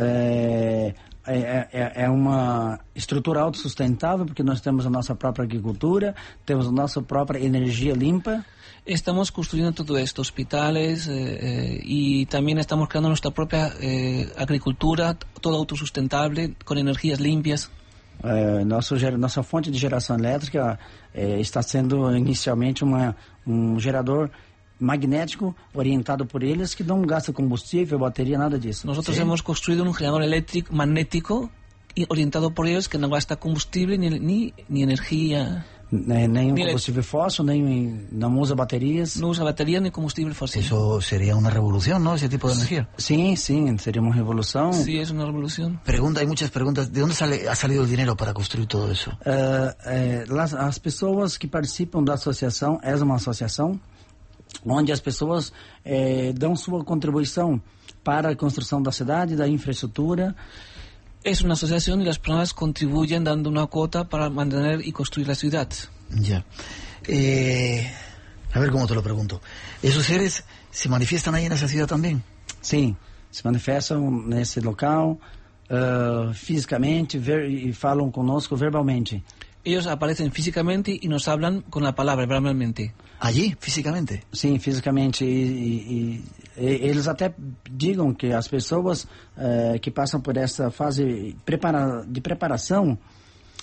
É uma estrutura autossustentável, porque nós temos a nossa própria agricultura, temos a nossa própria energia limpa. Estamos construyendo todo esto, hospitales, y también estamos creando nuestra propia agricultura, todo autosustentable, con energías limpias. Nossa fonte de geração elétrica está sendo inicialmente gerador magnético orientado por eles, que não gasta combustível, bateria, nada disso. Nosotros hemos construido un generador eléctrico magnético orientado por ellos que no gasta combustible ni energía. Nem combustível fóssil, não usa baterias. No usa batería ni combustible fósil. Eso sería una revolución, ¿no? Ese tipo de energía. Sim, sería una revolución. Sí, es una revolución. Hay muchas preguntas. ¿De dónde ha salido el dinero para construir todo eso? As pessoas que participam da associação, é uma associação onde as pessoas dão sua contribuição para a construção da cidade, da infraestrutura. Es una asociación y las personas contribuyen dando una cuota para mantener y construir la ciudad. Ya. A ver cómo te lo pregunto. ¿Esos seres se manifiestan ahí en esa ciudad también? Sim, se manifestam nesse local fisicamente e falam conosco verbalmente. Ellos aparecen físicamente y nos hablan con la palabra, verbalmente. ¿Allí, físicamente? Sim, fisicamente. E eles até digam que as pessoas que passam por essa fase de preparação,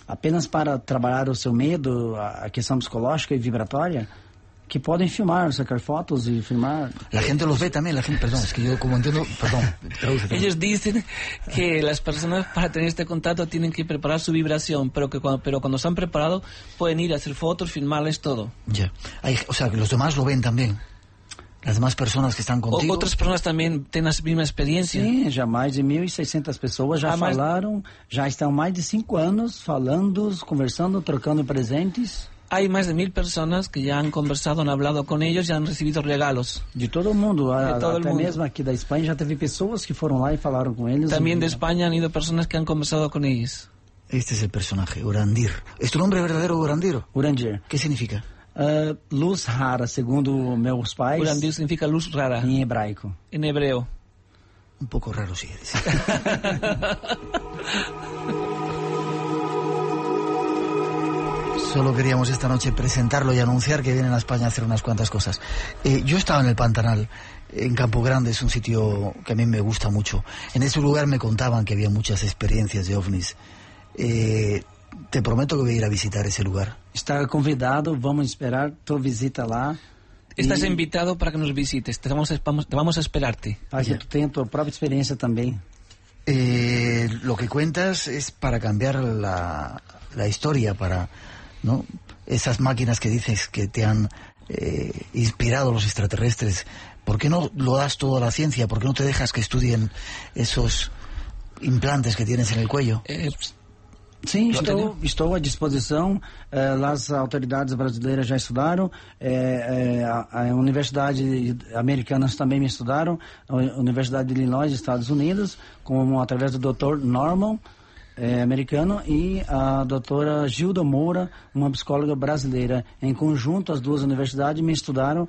apenas para trabalhar o seu medo, a questão psicológica e vibratória, que podem filmar, sacar fotos y filmar. La gente los ve también, la gente, perdón, es que yo como entiendo, perdón, traduce. Ellos dicen que las personas para tener este contacto tienen que preparar su vibración, pero cuando están preparados pueden ir a hacer fotos, filmarles todo. Ya, o sea, que los demás lo ven también. Las demás personas que están contigo. Outras pessoas também têm a mesma experiência? Sim, já mais de 1.600 pessoas já falaram, já estão mais de 5 anos falando, conversando, trocando presentes. Hay más de 1.000 personas que ya han conversado, han hablado con ellos y han recibido regalos. De todo mundo, até mesmo aqui da Espanha já teve pessoas que foram lá e falaram com eles. También de España han ido personas que han conversado con ellos. Este es el personaje, Urandir. ¿Es tu nombre verdadero, Urandir? Urandir. ¿Qué significa? Luz rara, segundo meus pais. Urandir significa luz rara. Em hebraico. En hebreo. Un poco raro, sí. Solo queríamos esta noche presentarlo y anunciar que vienen a España a hacer unas cuantas cosas. Yo estaba en el Pantanal, en Campo Grande, es un sitio que a mí me gusta mucho. En ese lugar me contaban que había muchas experiencias de ovnis. Te prometo que voy a ir a visitar ese lugar. Está convidado, vamos a esperar tu visita lá. Estás invitado para que nos visites, vamos a esperarte. Para que tú tengas tu propia experiencia también. Lo que cuentas es para cambiar la historia, para... ¿no? Esas máquinas que dices que te han inspirado los extraterrestres, ¿por qué no lo das todo a la ciencia? ¿Por qué no te dejas que estudien esos implantes que tienes en el cuello? Sim, estou à disposição. As autoridades brasileiras já estudaram, a Universidade Americanas também me estudaram, a Universidade de Illinois, Estados Unidos, através do Dr. Norman, americano, e a doutora Gilda Moura, uma psicóloga brasileira. Em conjunto, as duas universidades me estudaram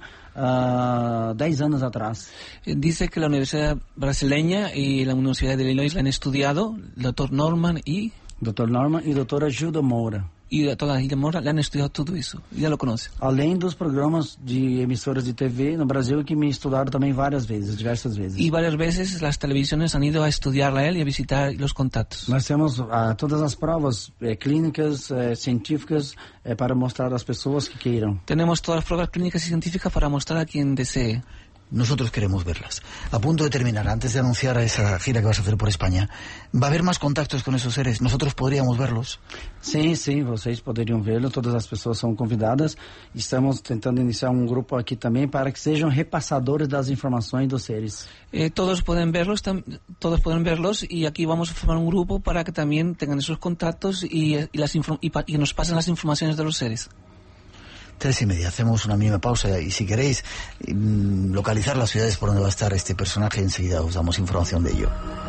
10 años atrás. Dice que la Universidad Brasileña y la Universidad de Illinois la han estudiado, el doctor Norman y doutora Gilda Moura. Y a toda Gilda Moura le han estudiado todo eso, ya lo conoce. Além dos programas de emisoras de TV no Brasil que me estudaram também diversas vezes. Y varias veces las televisiones han ido a estudiarla a él y a visitar los contactos. Nós temos todas as provas clínicas, científicas, para mostrar às pessoas que queiram. Tenemos todas las pruebas clínicas y científicas para mostrar a quien desee. Nosotros queremos verlas. A punto de terminar, antes de anunciar esa gira que vas a hacer por España, ¿va a haber más contactos con esos seres? ¿Nosotros podríamos verlos? Sim, vocês poderiam vê-lo, todas as pessoas são convidadas. Estamos tentando iniciar um grupo aqui também para que sejam repassadores das informações dos seres. Todos pueden verlos y aquí vamos a formar un grupo para que también tengan esos contactos y nos pasen las informaciones de los seres. 3:30, hacemos una mínima pausa y si queréis localizar las ciudades por donde va a estar este personaje, enseguida os damos información de ello.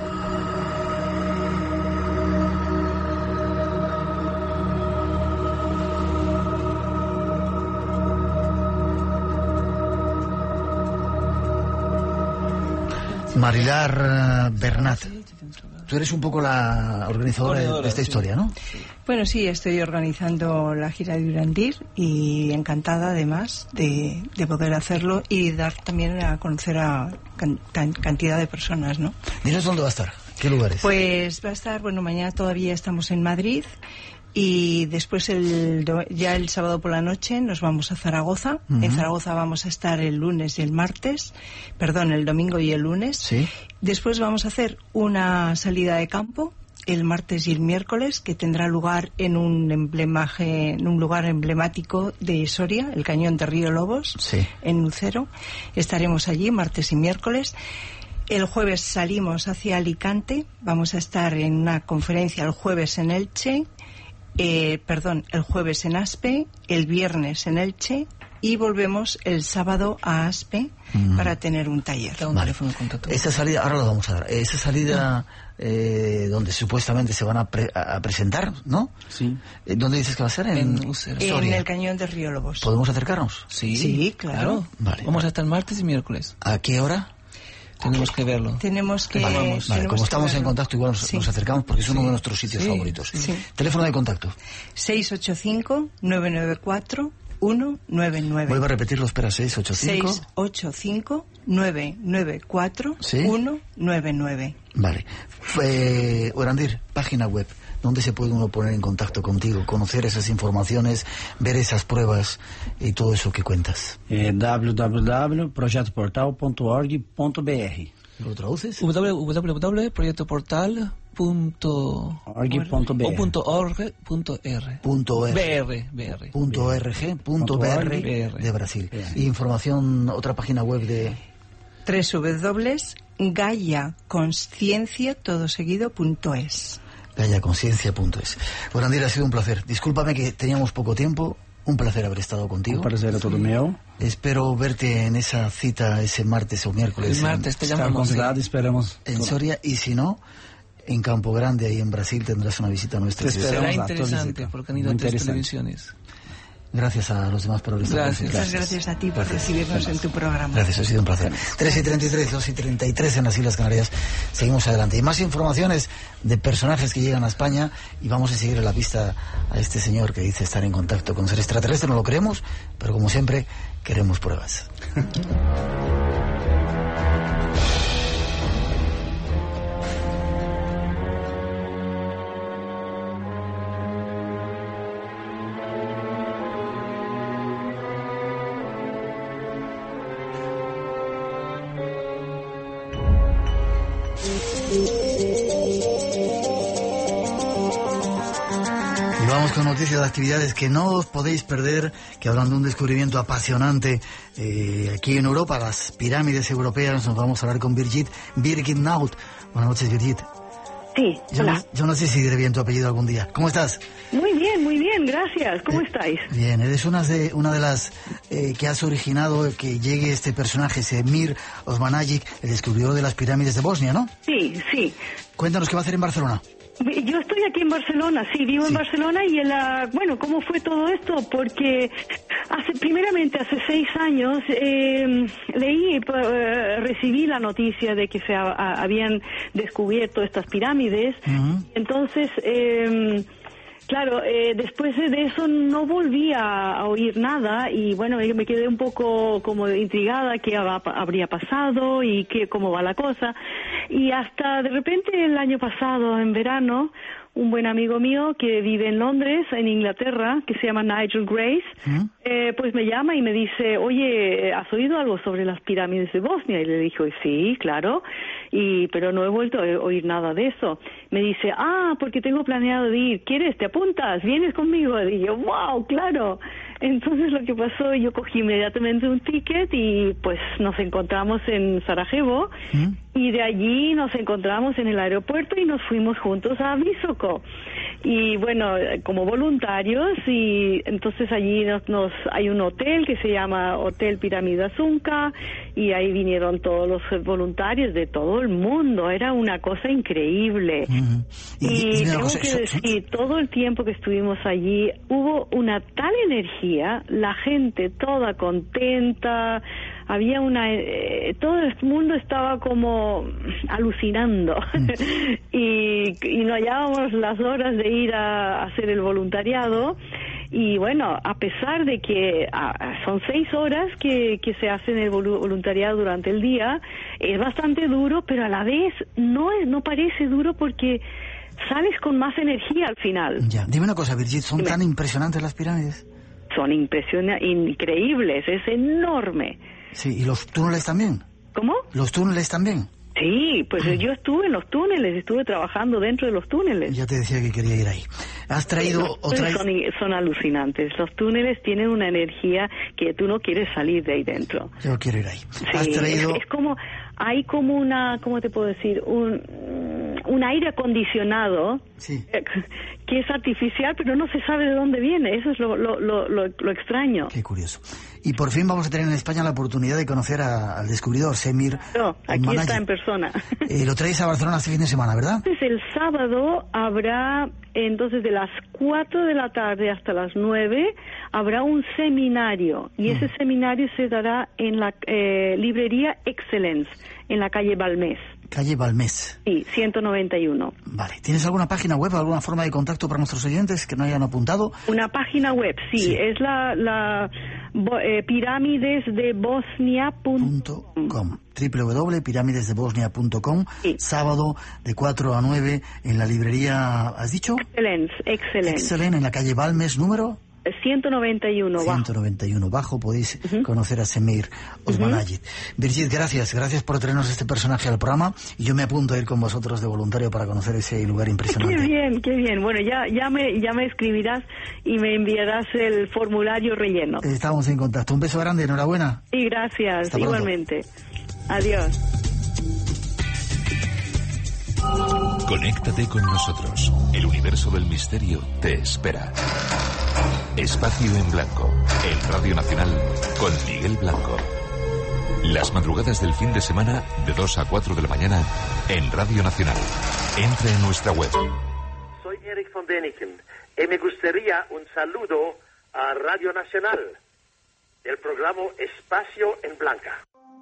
Marilar Bernat, tú eres un poco la organizadora de esta historia, ¿no? Bueno, sí, estoy organizando la gira de Urandir y encantada además de poder hacerlo y dar también a conocer a cantidad de personas, ¿no? Dinos dónde va a estar, ¿qué lugares? Pues va a estar, mañana todavía estamos en Madrid y después ya el sábado por la noche nos vamos a Zaragoza. Uh-huh. En Zaragoza vamos a estar el domingo y el lunes. Sí. Después vamos a hacer una salida de campo el martes y el miércoles, que tendrá lugar en un lugar emblemático de Soria, el Cañón de Río Lobos, sí, en Lucero. Estaremos allí martes y miércoles. El jueves salimos hacia Alicante, vamos a estar en una conferencia el jueves en Elche, el jueves en Aspe, el viernes en Elche y volvemos el sábado a Aspe para tener un taller. Vale. Esa salida, ahora lo vamos a dar, esa salida donde supuestamente se van a presentar, ¿no? Sí. ¿Dónde dices que va a ser? En el Cañón de Río Lobos. ¿Podemos acercarnos? Sí, claro. Vale. Vamos a estar martes y miércoles. ¿A qué hora? Tenemos que verlo. Vale, como estamos en contacto, igual nos acercamos porque es uno de nuestros sitios favoritos. Sí. Teléfono de contacto. 685-994-199. Vuelvo a repetirlo, espera, 685-994-199. Vale. Orandir, página web, ¿dónde se puede uno poner en contacto contigo, conocer esas informaciones, ver esas pruebas y todo eso que cuentas? www.projetoportal.org.br. ¿Lo traduces? www.proyectoportal.org.br de Brasil. Información, otra página web de www.gaiaconciencia.es. gaiaconciencia.es. Orandir, ha sido un placer. Discúlpame que teníamos poco tiempo. Un placer haber estado contigo. Un placer a todo mío. Espero verte en esa cita ese martes o miércoles. El martes te llamamos. Esperamos. En Soria, y si no, en Campo Grande, ahí en Brasil, tendrás una visita a nuestra ciudad. Será interesante, porque han ido a 3 televisiones. Gracias a los demás por haber estado. Muchas gracias a ti por recibirnos en tu programa. Gracias, ha sido un placer. 3:33, 2:33 en las Islas Canarias. Seguimos adelante. Y más informaciones de personajes que llegan a España, y vamos a seguir a la pista a este señor que dice estar en contacto con ser extraterrestre. No lo creemos, pero como siempre, queremos pruebas. Con noticias de actividades que no os podéis perder, que hablan de un descubrimiento apasionante aquí en Europa, las pirámides europeas. Nos vamos a hablar con Birgit Naut. Buenas noches, Birgit. Sí, hola. Yo no sé si diré bien tu apellido algún día. ¿Cómo estás? Muy bien, gracias. ¿Cómo estáis? Bien, eres una de las que has originado que llegue este personaje, Semir Osmanagic, el descubridor de las pirámides de Bosnia, ¿no? Sí. Cuéntanos qué va a hacer en Barcelona. Yo estoy aquí en Barcelona, vivo en Barcelona, y bueno, ¿cómo fue todo esto? Porque primeramente hace 6 años recibí la noticia de que se habían descubierto estas pirámides. Entonces, claro, después de eso no volví a oír nada, y bueno, me quedé un poco como intrigada qué habría pasado y cómo va la cosa. Y hasta de repente el año pasado, en verano, un buen amigo mío que vive en Londres, en Inglaterra, que se llama Nigel Grace, pues me llama y me dice, oye, ¿has oído algo sobre las pirámides de Bosnia? Y le dijo, sí, claro, pero no he vuelto a oír nada de eso. Me dice, porque tengo planeado de ir, ¿quieres? ¿Te apuntas? ¿Vienes conmigo? Y yo, wow, claro. Entonces lo que pasó, yo cogí inmediatamente un ticket y pues nos encontramos en Sarajevo, y de allí nos encontramos en el aeropuerto y nos fuimos juntos a Visoko. Y bueno, como voluntarios, y entonces allí hay un hotel que se llama Hotel Pirámide Zunca, y ahí vinieron todos los voluntarios de todo el mundo. Era una cosa increíble. Y tengo que decir, todo el tiempo que estuvimos allí hubo una tal energía, la gente toda contenta, había todo el mundo estaba como alucinando. y no hallábamos las horas de ir a hacer el voluntariado. Y bueno, a pesar de que son 6 horas que se hacen el voluntariado durante el día, es bastante duro, pero a la vez no parece duro porque sales con más energía al final. Ya. Dime una cosa, Birgit, ¿son tan impresionantes las pirámides? Son increíbles, es enorme. Sí, ¿y los túneles también? ¿Cómo? ¿Los túneles también? Sí, pues yo estuve en los túneles, estuve trabajando dentro de los túneles. Ya te decía que quería ir ahí. ¿Has traído son alucinantes. Los túneles tienen una energía que tú no quieres salir de ahí dentro. Yo quiero ir ahí. Sí, ¿Has traído...? Es como, hay como una, ¿cómo te puedo decir? Un aire acondicionado, sí, que es artificial, pero no se sabe de dónde viene. Eso es lo extraño. Qué curioso. Y por fin vamos a tener en España la oportunidad de conocer al descubridor, Semir. No, aquí está en persona. Lo traéis a Barcelona este fin de semana, ¿verdad? Entonces el sábado habrá, entonces de las 4 de la tarde hasta las 9, habrá un seminario. Y ese seminario se dará en la librería Excellence, en la calle Balmés. Calle Balmes. Sí, 191. Vale. ¿Tienes alguna página web, alguna forma de contacto para nuestros oyentes que no hayan apuntado? Una página web, sí. Es la piramidesdebosnia.com. www.piramidesdebosnia.com. Sí. Sábado de 4 a 9 en la librería, ¿has dicho? Excellence. En la calle Balmes, número 191 bajo. Podéis conocer a Semir Osmanagid. Birgit, gracias por traernos este personaje al programa, y yo me apunto a ir con vosotros de voluntario para conocer ese lugar impresionante. Qué bien. Bueno, ya me escribirás y me enviarás el formulario relleno. Estamos en contacto. Un beso grande, enhorabuena. Y gracias, Hasta pronto. igualmente. Adiós. Conéctate con nosotros. El universo del misterio te espera. Espacio en Blanco, en Radio Nacional, con Miguel Blanco. Las madrugadas del fin de semana, de 2 a 4 de la mañana, en Radio Nacional. Entra en nuestra web. Soy Eric von Däniken y me gustaría un saludo a Radio Nacional, del programa Espacio en Blanca.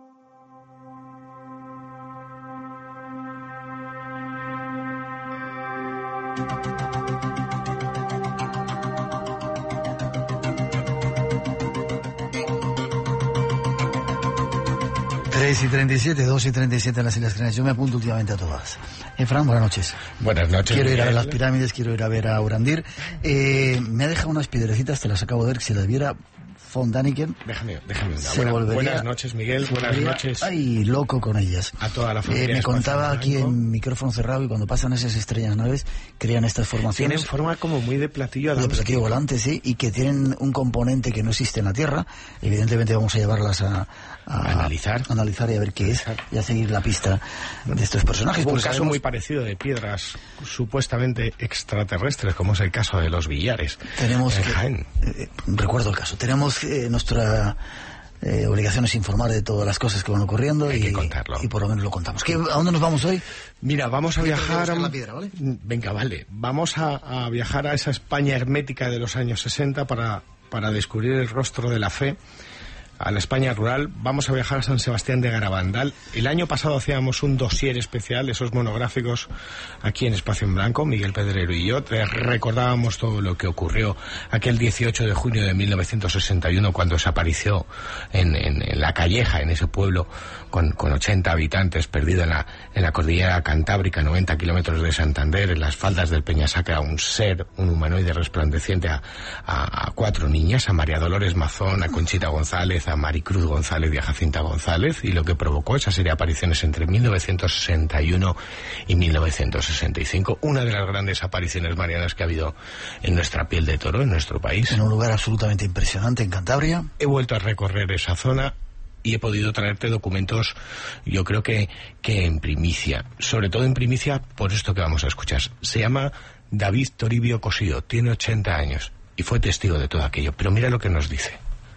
y 37, 2 y 37 en las Islas Canarias. Yo me apunto últimamente a todas. Fran, buenas noches. Buenas noches. Quiero ir a ver las pirámides, quiero ir a ver a Urandir. Me ha dejado unas piedrecitas, te las acabo de ver, que si las viera von Däniken. Déjame Buenas noches, Miguel. Buenas noches. Ay, loco con ellas. A toda la familia. Me contaba aquí en micrófono cerrado, y cuando pasan esas estrellas naves, crean estas formaciones. Tienen forma como muy de platillo. De platillo volante, sí, y que tienen un componente que no existe en la Tierra. Evidentemente vamos a llevarlas a analizar y a ver qué es, y a seguir la pista de estos personajes. Un caso muy parecido de piedras supuestamente extraterrestres, como es el caso de los Villares. Tenemos en Jaén. Recuerdo el caso. Tenemos nuestra obligación es informar de todas las cosas que van ocurriendo. Hay que contarlo. Y por lo menos lo contamos. ¿A dónde nos vamos hoy? Mira, vamos a viajar... La piedra, ¿vale? Venga, vale. Vamos a viajar a esa España hermética de los años 60 para descubrir el rostro de la fe, a la España rural. Vamos a viajar a San Sebastián de Garabandal. El año pasado hacíamos un dossier especial, esos monográficos, aquí en Espacio en Blanco, Miguel Pedrero y yo. Recordábamos todo lo que ocurrió aquel 18 de junio de 1961, cuando se apareció en La Calleja, en ese pueblo con 80 habitantes, perdido en la cordillera cantábrica, 90 kilómetros de Santander, en las faldas del Peñasacra, un humanoide resplandeciente a 4 niñas, a María Dolores Mazón, a Conchita González, a Maricruz González y a Jacinta González, y lo que provocó esa serie de apariciones entre 1961 y 1965, una de las grandes apariciones marianas que ha habido en nuestra piel de toro, en nuestro país. En un lugar absolutamente impresionante, en Cantabria. He vuelto a recorrer esa zona y he podido traerte documentos, yo creo que en primicia, sobre todo en primicia por esto que vamos a escuchar. Se llama David Toribio Cosío, tiene 80 años y fue testigo de todo aquello, pero mira lo que nos dice.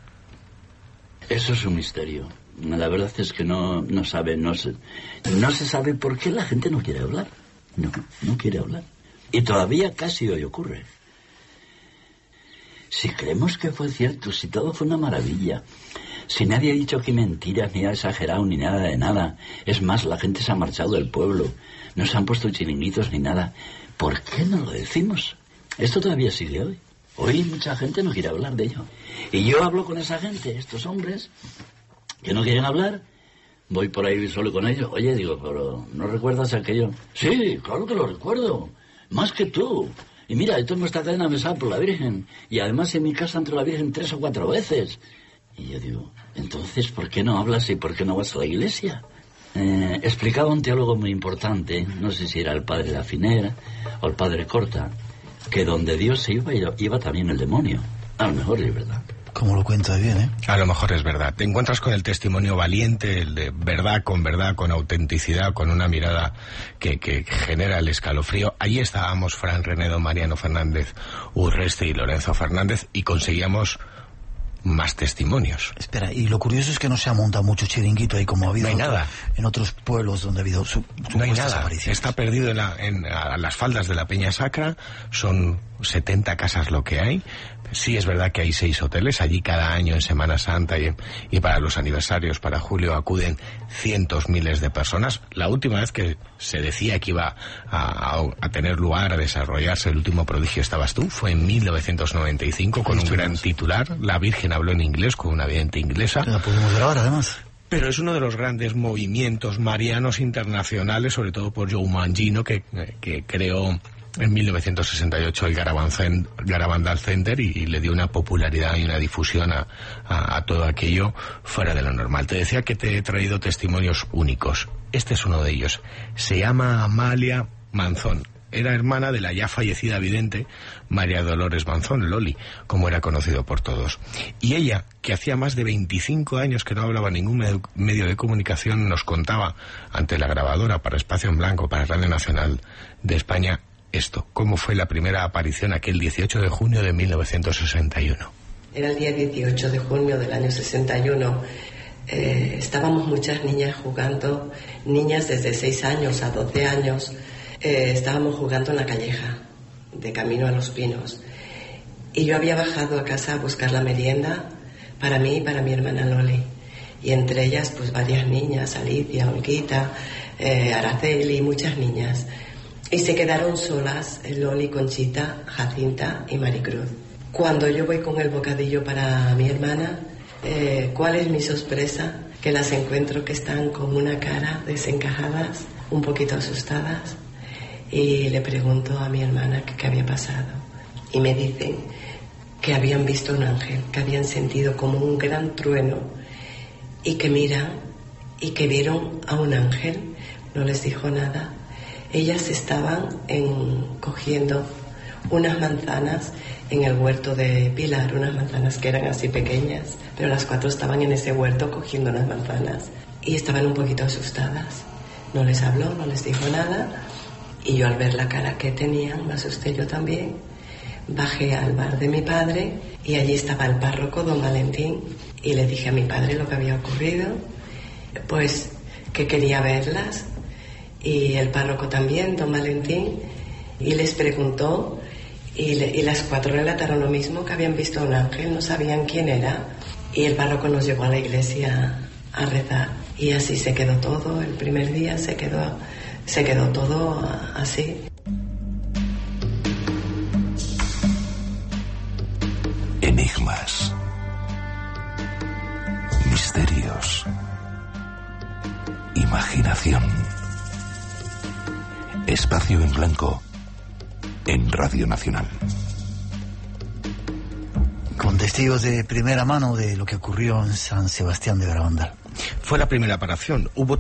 Eso es un misterio. La verdad es que no se sabe por qué la gente no quiere hablar. No quiere hablar. Y todavía casi hoy ocurre. Si creemos que fue cierto, si todo fue una maravilla, si nadie ha dicho que mentiras, ni ha exagerado, ni nada de nada. Es más, la gente se ha marchado del pueblo. No se han puesto chiringuitos ni nada. ¿Por qué no lo decimos? Esto todavía sigue hoy. Hoy mucha gente no quiere hablar de ello. Y yo hablo con esa gente, estos hombres que no quieren hablar, voy por ahí solo con ellos. Oye, digo, pero ¿no recuerdas aquello? Sí, claro que lo recuerdo, más que tú. Y mira, esto en nuestra cadena besada por la Virgen. Y además en mi casa entró la Virgen 3 o 4 veces. Y yo digo, entonces, ¿por qué no hablas y por qué no vas a la iglesia? Explicaba un teólogo muy importante, no sé si era el padre Lafiner o el padre Corta, que donde Dios se iba también el demonio. A lo mejor es verdad. Como lo cuenta bien, ¿eh? A lo mejor es verdad. Te encuentras con el testimonio valiente, el de verdad, con autenticidad, con una mirada que genera el escalofrío. Allí estábamos Fran Renedo, Mariano Fernández Urreste y Lorenzo Fernández, y conseguíamos más testimonios. Espera, y lo curioso es que no se ha montado mucho chiringuito ahí como ha habido nada en otros pueblos donde ha habido no hay nada. Está perdido a las faldas de la Peña Sacra. Son 70 casas lo que hay. Sí, es verdad que hay 6 hoteles. Allí cada año en Semana Santa y para los aniversarios, para julio, acuden cientos, miles de personas. La última vez que se decía que iba a tener lugar, a desarrollarse el último prodigio, estabas tú, fue en 1995 con un gran titular. La Virgen habló en inglés con una vidente inglesa. La podemos grabar además. Pero es uno de los grandes movimientos marianos internacionales, sobre todo por Joe Mangino, que creó en 1968 el Garabandal Center y le dio una popularidad y una difusión a todo aquello fuera de lo normal. Te decía que te he traído testimonios únicos. Este es uno de ellos. Se llama Amalia Manzón. Era hermana de la ya fallecida vidente María Dolores Manzón, Loli, como era conocido por todos. Y ella, que hacía más de 25 años que no hablaba ningún medio de comunicación, nos contaba ante la grabadora para Espacio en Blanco, para Radio Nacional de España, esto, cómo fue la primera aparición aquel 18 de junio de 1961. Era el día 18 de junio del año 61. Estábamos muchas niñas jugando, niñas desde 6 años a 12 años, estábamos jugando en la calleja, de camino a Los Pinos. Y yo había bajado a casa a buscar la merienda para mí y para mi hermana Loli. Y entre ellas, pues varias niñas, Alicia, Olguita, Araceli, muchas niñas. Y se quedaron solas Loli, Conchita, Jacinta y Maricruz. Cuando yo voy con el bocadillo para mi hermana, ¿cuál es mi sorpresa? Que las encuentro que están con una cara desencajadas, un poquito asustadas. Y le pregunto a mi hermana qué había pasado. Y me dicen que habían visto un ángel, que habían sentido como un gran trueno y que miran y que vieron a un ángel. No les dijo nada. Ellas estaban cogiendo unas manzanas en el huerto de Pilar, unas manzanas que eran así pequeñas, pero las 4 estaban en ese huerto cogiendo unas manzanas y estaban un poquito asustadas. No les habló, no les dijo nada. Y yo al ver la cara que tenían, me asusté yo también. Bajé al bar de mi padre y allí estaba el párroco, don Valentín, y le dije a mi padre lo que había ocurrido, pues que quería verlas, y el párroco también, don Valentín, y les preguntó, y las 4 relataron lo mismo, que habían visto a un ángel, no sabían quién era, y el párroco nos llevó a la iglesia a rezar, y así se quedó todo. El primer día se quedó todo así. Enigmas, misterios, imaginación. Espacio en Blanco en Radio Nacional. Con testigos de primera mano de lo que ocurrió en San Sebastián de Garabandal. Fue la primera aparición, hubo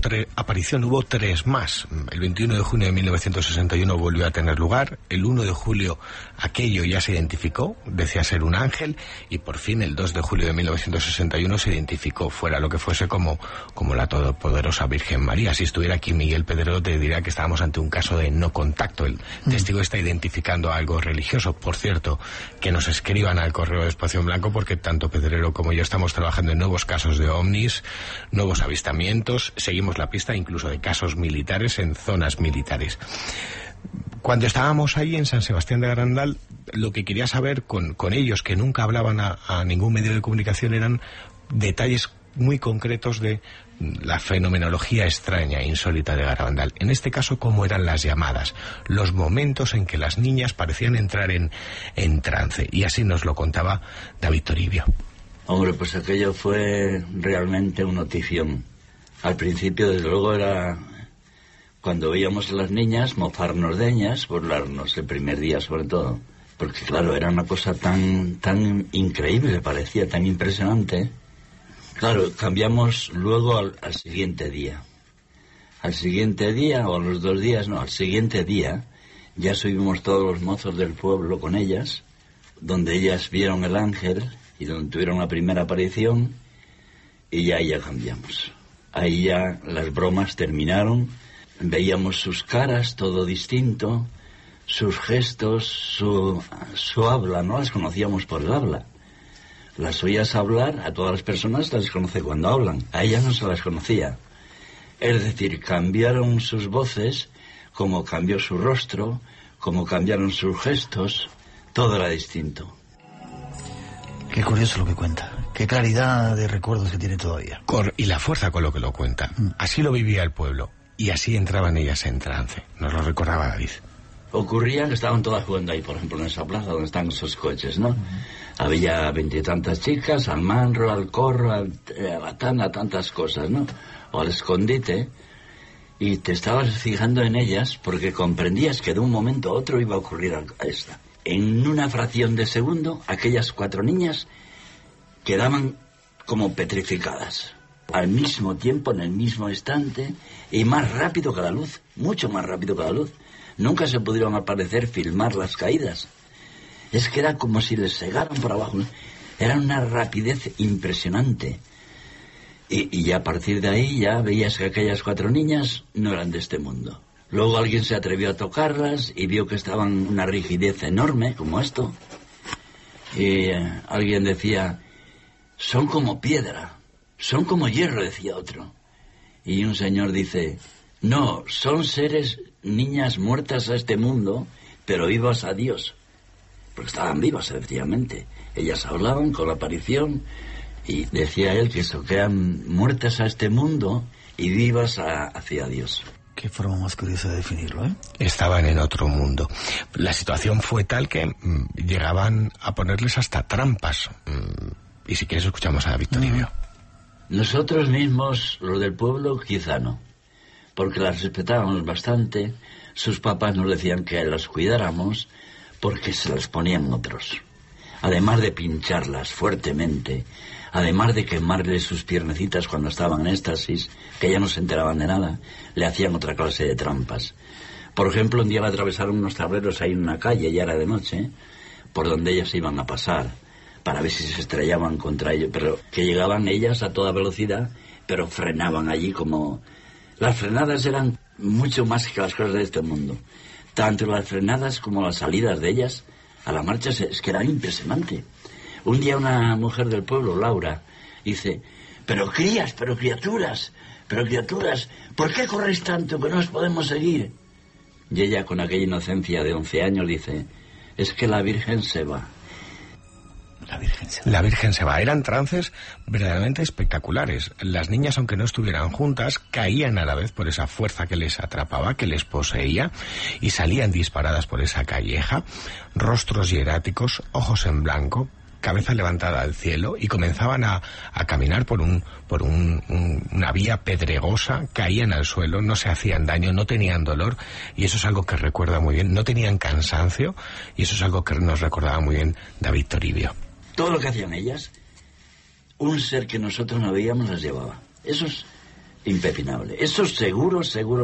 3 más. El 21 de junio de 1961 volvió a tener lugar, el 1 de julio aquello ya se identificó, decía ser un ángel, y por fin el 2 de julio de 1961 se identificó, fuera lo que fuese, como la todopoderosa Virgen María. Si estuviera aquí Miguel Pedrero te diría que estábamos ante un caso de no contacto. El testigo está identificando algo religioso. Por cierto, que nos escriban al correo de Espacio en Blanco, porque tanto Pedrero como yo estamos trabajando en nuevos casos de ovnis, nuevos avistamientos, seguimos la pista incluso de casos militares en zonas militares. Cuando estábamos ahí en San Sebastián de Garabandal, lo que quería saber con ellos, que nunca hablaban a ningún medio de comunicación, eran detalles muy concretos de la fenomenología extraña e insólita de Garabandal. En este caso, cómo eran las llamadas, los momentos en que las niñas parecían entrar en trance. Y así nos lo contaba David Toribio. Hombre, pues aquello fue realmente una notición. Al principio, desde luego, era cuando veíamos a las niñas mofarnos de ellas, burlarnos el primer día sobre todo. Porque claro, era una cosa tan increíble, parecía tan impresionante. Claro, cambiamos luego al siguiente día. Al siguiente día, o a los 2 días, no, al siguiente día, ya subimos todos los mozos del pueblo con ellas, donde ellas vieron el ángel y donde tuvieron la primera aparición, y ya cambiamos. Ahí ya las bromas terminaron, veíamos sus caras, todo distinto, sus gestos, su habla, no las conocíamos por el habla. Las oías hablar, a todas las personas las conoce cuando hablan, a ellas no se las conocía. Es decir, cambiaron sus voces, como cambió su rostro, como cambiaron sus gestos, todo era distinto. Qué curioso lo que cuenta. Qué claridad de recuerdos que tiene todavía. Y la fuerza con lo que lo cuenta. Así lo vivía el pueblo. Y así entraban ellas en trance. Nos lo recordaba David. Ocurría que estaban todas jugando ahí, por ejemplo, en esa plaza donde están esos coches, ¿no? Había 20 y tantas chicas, al manro, al corro, a la tanda, tantas cosas, ¿no? O al escondite. Y te estabas fijando en ellas porque comprendías que de un momento a otro iba a ocurrir a esta. En una fracción de segundo, aquellas 4 niñas quedaban como petrificadas. Al mismo tiempo, en el mismo instante, y más rápido que la luz, mucho más rápido que la luz. Nunca se pudieron aparecer, filmar las caídas. Es que era como si les cegaran por abajo. Era una rapidez impresionante. Y ya a partir de ahí ya veías que aquellas 4 niñas no eran de este mundo. Luego alguien se atrevió a tocarlas y vio que estaban una rigidez enorme, como esto. Y alguien decía, son como piedra, son como hierro, decía otro. Y un señor dice, no, son seres, niñas muertas a este mundo, pero vivas a Dios. Porque estaban vivas, efectivamente. Ellas hablaban con la aparición y decía él que eso, que eran muertas a este mundo y vivas hacia Dios. Qué forma más curiosa de definirlo, ¿eh? Estaban en otro mundo. La situación fue tal que llegaban a ponerles hasta trampas. Y si quieres escuchamos a David Toribio. Nosotros mismos, los del pueblo, quizá no. Porque las respetábamos bastante. Sus papás nos decían que las cuidáramos porque se las ponían otros. Además de pincharlas fuertemente, además de quemarles sus piernecitas cuando estaban en éxtasis, que ya no se enteraban de nada, le hacían otra clase de trampas. Por ejemplo, un día le atravesaron unos tableros ahí en una calle, ya era de noche, por donde ellas iban a pasar, para ver si se estrellaban contra ellos, pero que llegaban ellas a toda velocidad, pero frenaban allí como... Las frenadas eran mucho más que las cosas de este mundo. Tanto las frenadas como las salidas de ellas a la marcha es que era impresionante. Un día una mujer del pueblo, Laura, dice, pero criaturas, ¿por qué corréis tanto que no os podemos seguir? Y ella, con aquella inocencia de 11 años, dice, es que la Virgen se va. La Virgen se va. Eran trances verdaderamente espectaculares. Las niñas, aunque no estuvieran juntas, caían a la vez por esa fuerza que les atrapaba, que les poseía, y salían disparadas por esa calleja, rostros hieráticos, ojos en blanco, cabeza levantada al cielo, y comenzaban a caminar por una vía pedregosa, caían al suelo, no se hacían daño, no tenían dolor, y eso es algo que recuerda muy bien, no tenían cansancio, y eso es algo que nos recordaba muy bien David Toribio. Todo lo que hacían ellas, un ser que nosotros no veíamos las llevaba. Eso es impepinable. Eso es seguro.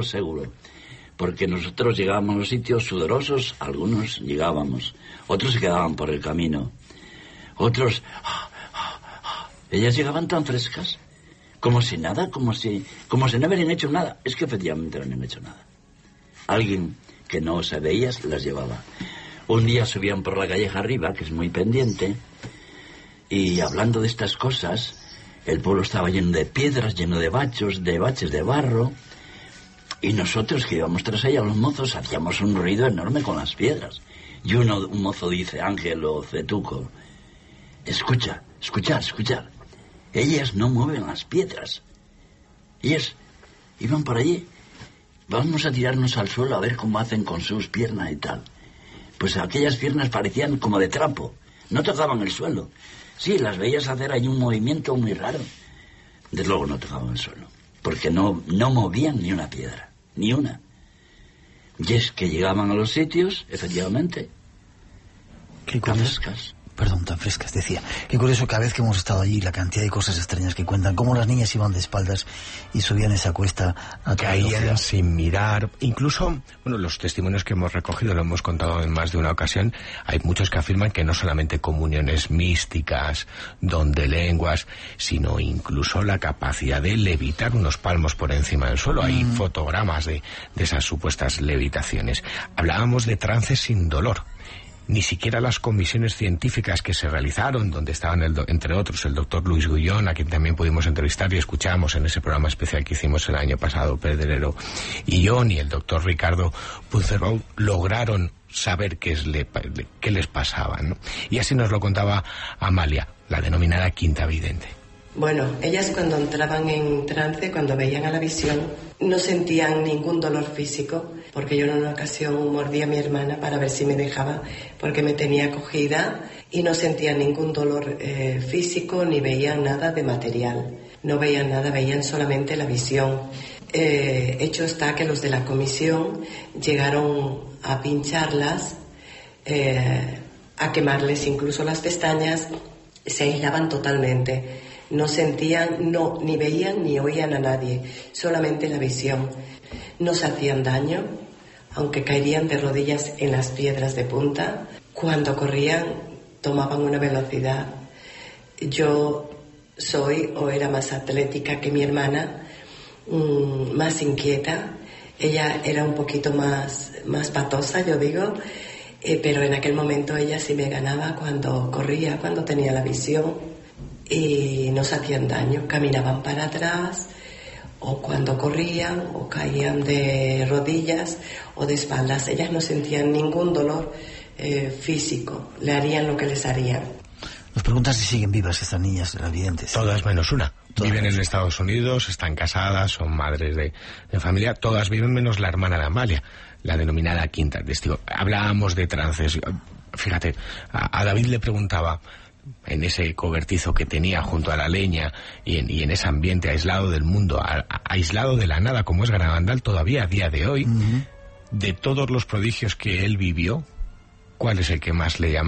Porque nosotros llegábamos a los sitios sudorosos, algunos llegábamos, otros se quedaban por el camino. Otros... Ellas llegaban tan frescas, como si nada, como si no hubieran hecho nada. Es que efectivamente no habían hecho nada. Alguien que no se veía las llevaba. Un día subían por la calleja arriba, que es muy pendiente, y hablando de estas cosas, el pueblo estaba lleno de piedras, lleno de baches de barro, y nosotros que íbamos tras ella, los mozos, hacíamos un ruido enorme con las piedras. Y un mozo dice, Ángel o Cetuco, escuchad. Ellas no mueven las piedras. Ellas iban por allí. Vamos a tirarnos al suelo a ver cómo hacen con sus piernas y tal. Pues aquellas piernas parecían como de trapo. No tocaban el suelo. Sí, las veías hacer ahí un movimiento muy raro. Desde luego no tocaban el suelo. Porque no movían ni una piedra. Ni una. Y es que llegaban a los sitios, efectivamente. Qué frescas. Perdón, tan frescas, decía. Qué curioso, cada vez que hemos estado allí, la cantidad de cosas extrañas que cuentan, cómo las niñas iban de espaldas y subían esa cuesta a caían sin mirar. Incluso, los testimonios que hemos recogido, lo hemos contado en más de una ocasión, hay muchos que afirman que no solamente comuniones místicas, don de lenguas, sino incluso la capacidad de levitar unos palmos por encima del suelo. Hay fotogramas de esas supuestas levitaciones. Hablábamos de trances sin dolor. Ni siquiera las comisiones científicas que se realizaron, donde estaban, entre otros, el doctor Luis Gullón, a quien también pudimos entrevistar y escuchamos en ese programa especial que hicimos el año pasado, Pedrero y yo, ni el doctor Ricardo Puncerol, lograron saber qué les pasaba, ¿no? Y así nos lo contaba Amalia. la denominada quinta vidente. Bueno, ellas cuando entraban en trance, cuando veían a la visión, no sentían ningún dolor físico, porque yo en una ocasión mordí a mi hermana para ver si me dejaba, porque me tenía cogida, y no sentían ningún dolor físico, ni veían nada de material. No veían nada, veían solamente la visión. Hecho está que los de la comisión llegaron a pincharlas, a quemarles incluso las pestañas, se aislaban totalmente. No sentían, ni veían ni oían a nadie, solamente la visión. No se hacían daño, aunque caerían de rodillas en las piedras de punta. Cuando corrían, tomaban una velocidad. Yo soy o era más atlética que mi hermana, más inquieta. Ella era un poquito más patosa, yo digo, pero en aquel momento ella sí me ganaba cuando corría, cuando tenía la visión. Y no se hacían daño, caminaban para atrás, o cuando corrían, o caían de rodillas o de espaldas. Ellas no sentían ningún dolor físico, le harían lo que les harían. Nos preguntan si siguen vivas estas niñas videntes. Todas menos una. Viven en Estados Unidos, están casadas, son madres de familia. Todas viven menos la hermana de Amalia, la denominada quinta testigo. Hablábamos de trances. Fíjate, a David le preguntaba, en ese cobertizo que tenía junto a la leña y en ese ambiente aislado del mundo, aislado de la nada como es Garabandal todavía a día de hoy, de todos los prodigios que él vivió, ¿cuál es el que más le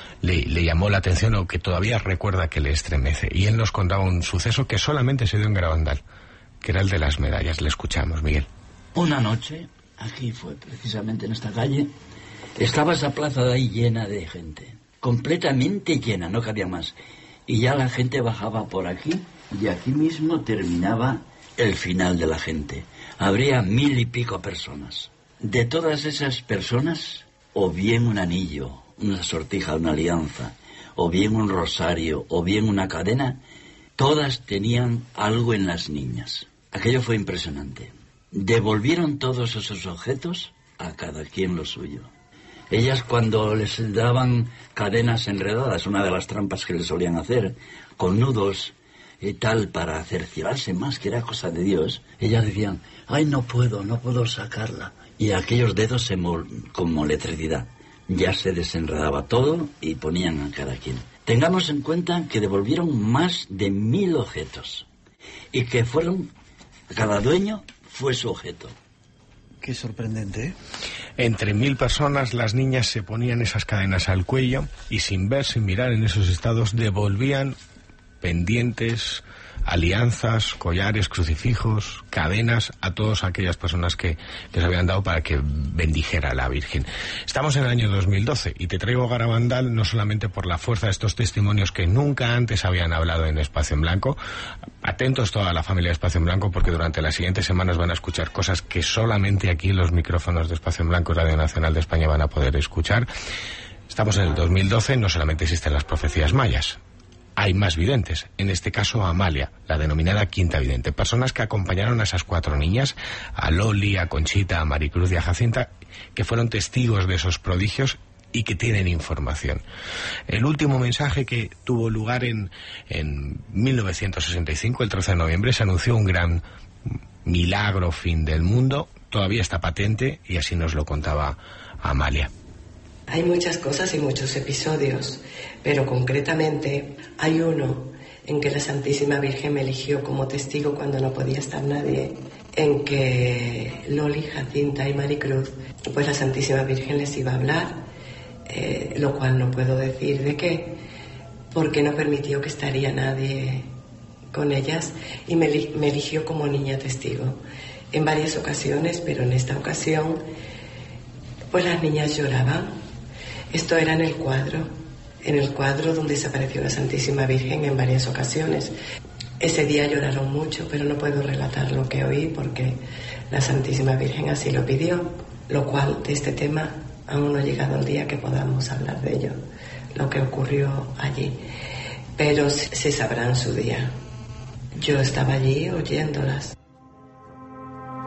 llamó la atención o que todavía recuerda que le estremece? Y él nos contaba un suceso que solamente se dio en Garabandal, que era el de las medallas. Le escuchamos, Miguel. Una noche, aquí fue precisamente en esta calle, estaba esa plaza de ahí llena de gente, completamente llena, no cabía más. Y ya la gente bajaba por aquí, y aquí mismo terminaba el final de la gente. Habría 1000 y pico personas. De todas esas personas, o bien un anillo, una sortija, una alianza, o bien un rosario, o bien una cadena, todas tenían algo en las niñas. Aquello fue impresionante. Devolvieron todos esos objetos a cada quien lo suyo. Ellas, cuando les daban cadenas enredadas, una de las trampas que les solían hacer, con nudos y tal, para cerciorarse más, que era cosa de Dios, ellas decían, ay, no puedo sacarla. Y aquellos dedos como electricidad, ya se desenredaba todo y ponían a cada quien. Tengamos en cuenta que devolvieron más de 1000 objetos y que cada dueño fue su objeto. Qué sorprendente, ¿eh? Entre 1000 personas las niñas se ponían esas cadenas al cuello y sin ver, sin mirar en esos estados, devolvían pendientes, alianzas, collares, crucifijos, cadenas a todas aquellas personas que les habían dado para que bendijera a la Virgen. Estamos en el año 2012 y te traigo Garabandal no solamente por la fuerza de estos testimonios que nunca antes habían hablado en Espacio en Blanco. Atentos toda la familia de Espacio en Blanco, porque durante las siguientes semanas van a escuchar cosas que solamente aquí los micrófonos de Espacio en Blanco y Radio Nacional de España van a poder escuchar. Estamos en el 2012, no solamente existen las profecías mayas, hay más videntes, en este caso a Amalia, la denominada quinta vidente. Personas que acompañaron a esas 4 niñas, a Loli, a Conchita, a Maricruz y a Jacinta, que fueron testigos de esos prodigios y que tienen información. El último mensaje que tuvo lugar en 1965, el 13 de noviembre, se anunció un gran milagro, fin del mundo. Todavía está patente y así nos lo contaba Amalia. Hay muchas cosas y muchos episodios, pero concretamente hay uno en que la Santísima Virgen me eligió como testigo cuando no podía estar nadie, en que Loli, Jacinta y Maricruz, pues la Santísima Virgen les iba a hablar, lo cual no puedo decir de qué, porque no permitió que estaría nadie con ellas y me eligió como niña testigo en varias ocasiones, pero en esta ocasión pues las niñas lloraban. Esto era en el cuadro donde se apareció la Santísima Virgen en varias ocasiones. Ese día lloraron mucho, pero no puedo relatar lo que oí porque la Santísima Virgen así lo pidió, lo cual de este tema aún no ha llegado el día que podamos hablar de ello, lo que ocurrió allí. Pero se sabrá en su día. Yo estaba allí oyéndolas.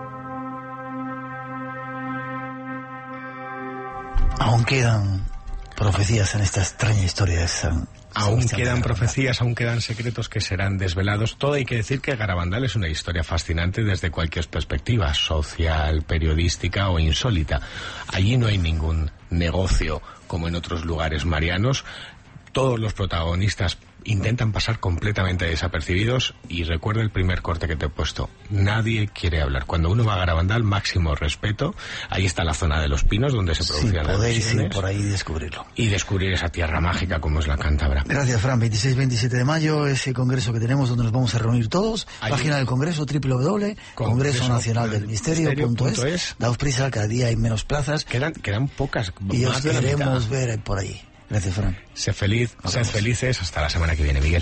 Aún quedan profecías en esta extraña historia de San Aún Sebastián quedan de profecías, aún quedan secretos que serán desvelados. Todo hay que decir que Garabandal es una historia fascinante desde cualquier perspectiva, social, periodística o insólita. Allí no hay ningún negocio como en otros lugares marianos. Todos los protagonistas intentan pasar completamente desapercibidos y recuerda el primer corte que te he puesto. Nadie quiere hablar. Cuando uno va a Garabandal, máximo respeto. Ahí está la zona de los pinos donde se producían las misiones. Por ahí descubrirlo. Y descubrir esa tierra mágica como es la Cántabra. Gracias, Fran. 26-27 de mayo, ese congreso que tenemos donde nos vamos a reunir todos. Allí. Página del congreso, www.congresonacionaldelmisterio.es. Daos prisa, cada día hay menos plazas. Quedan pocas. Y os queremos ver por ahí. Gracias, Fran. Sed felices. Hasta la semana que viene, Miguel.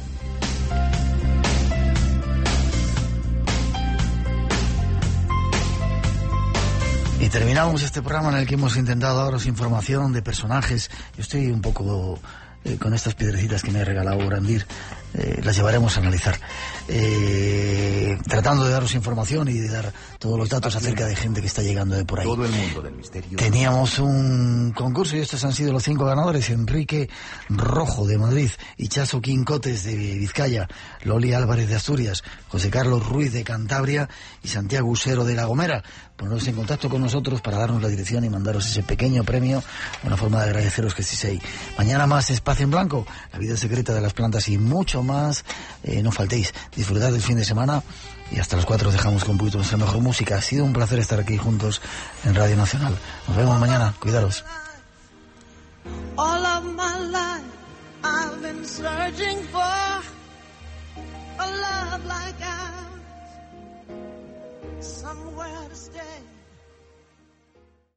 Y terminamos este programa en el que hemos intentado daros información de personajes. Yo estoy un poco con estas piedrecitas que me ha regalado Brandir. Las llevaremos a analizar. Tratando de daros información y de dar todos los datos acerca de gente que está llegando de por ahí. Todo el mundo del misterio. Teníamos un concurso y estos han sido los 5 ganadores: Enrique Rojo de Madrid, Ichazo Quincotes de Vizcaya, Loli Álvarez de Asturias, José Carlos Ruiz de Cantabria y Santiago Usero de La Gomera. Poneros en contacto con nosotros para darnos la dirección y mandaros ese pequeño premio, una forma de agradeceros que estéis ahí. Mañana más Espacio en Blanco, la vida secreta de las plantas y mucho más. No faltéis, disfrutad del fin de semana y hasta las 4 os dejamos con un poquito nuestra mejor música. Ha sido un placer estar aquí juntos en Radio Nacional. Nos vemos mañana, cuidaros. All of my life I've been searching for a love like ours, somewhere to stay.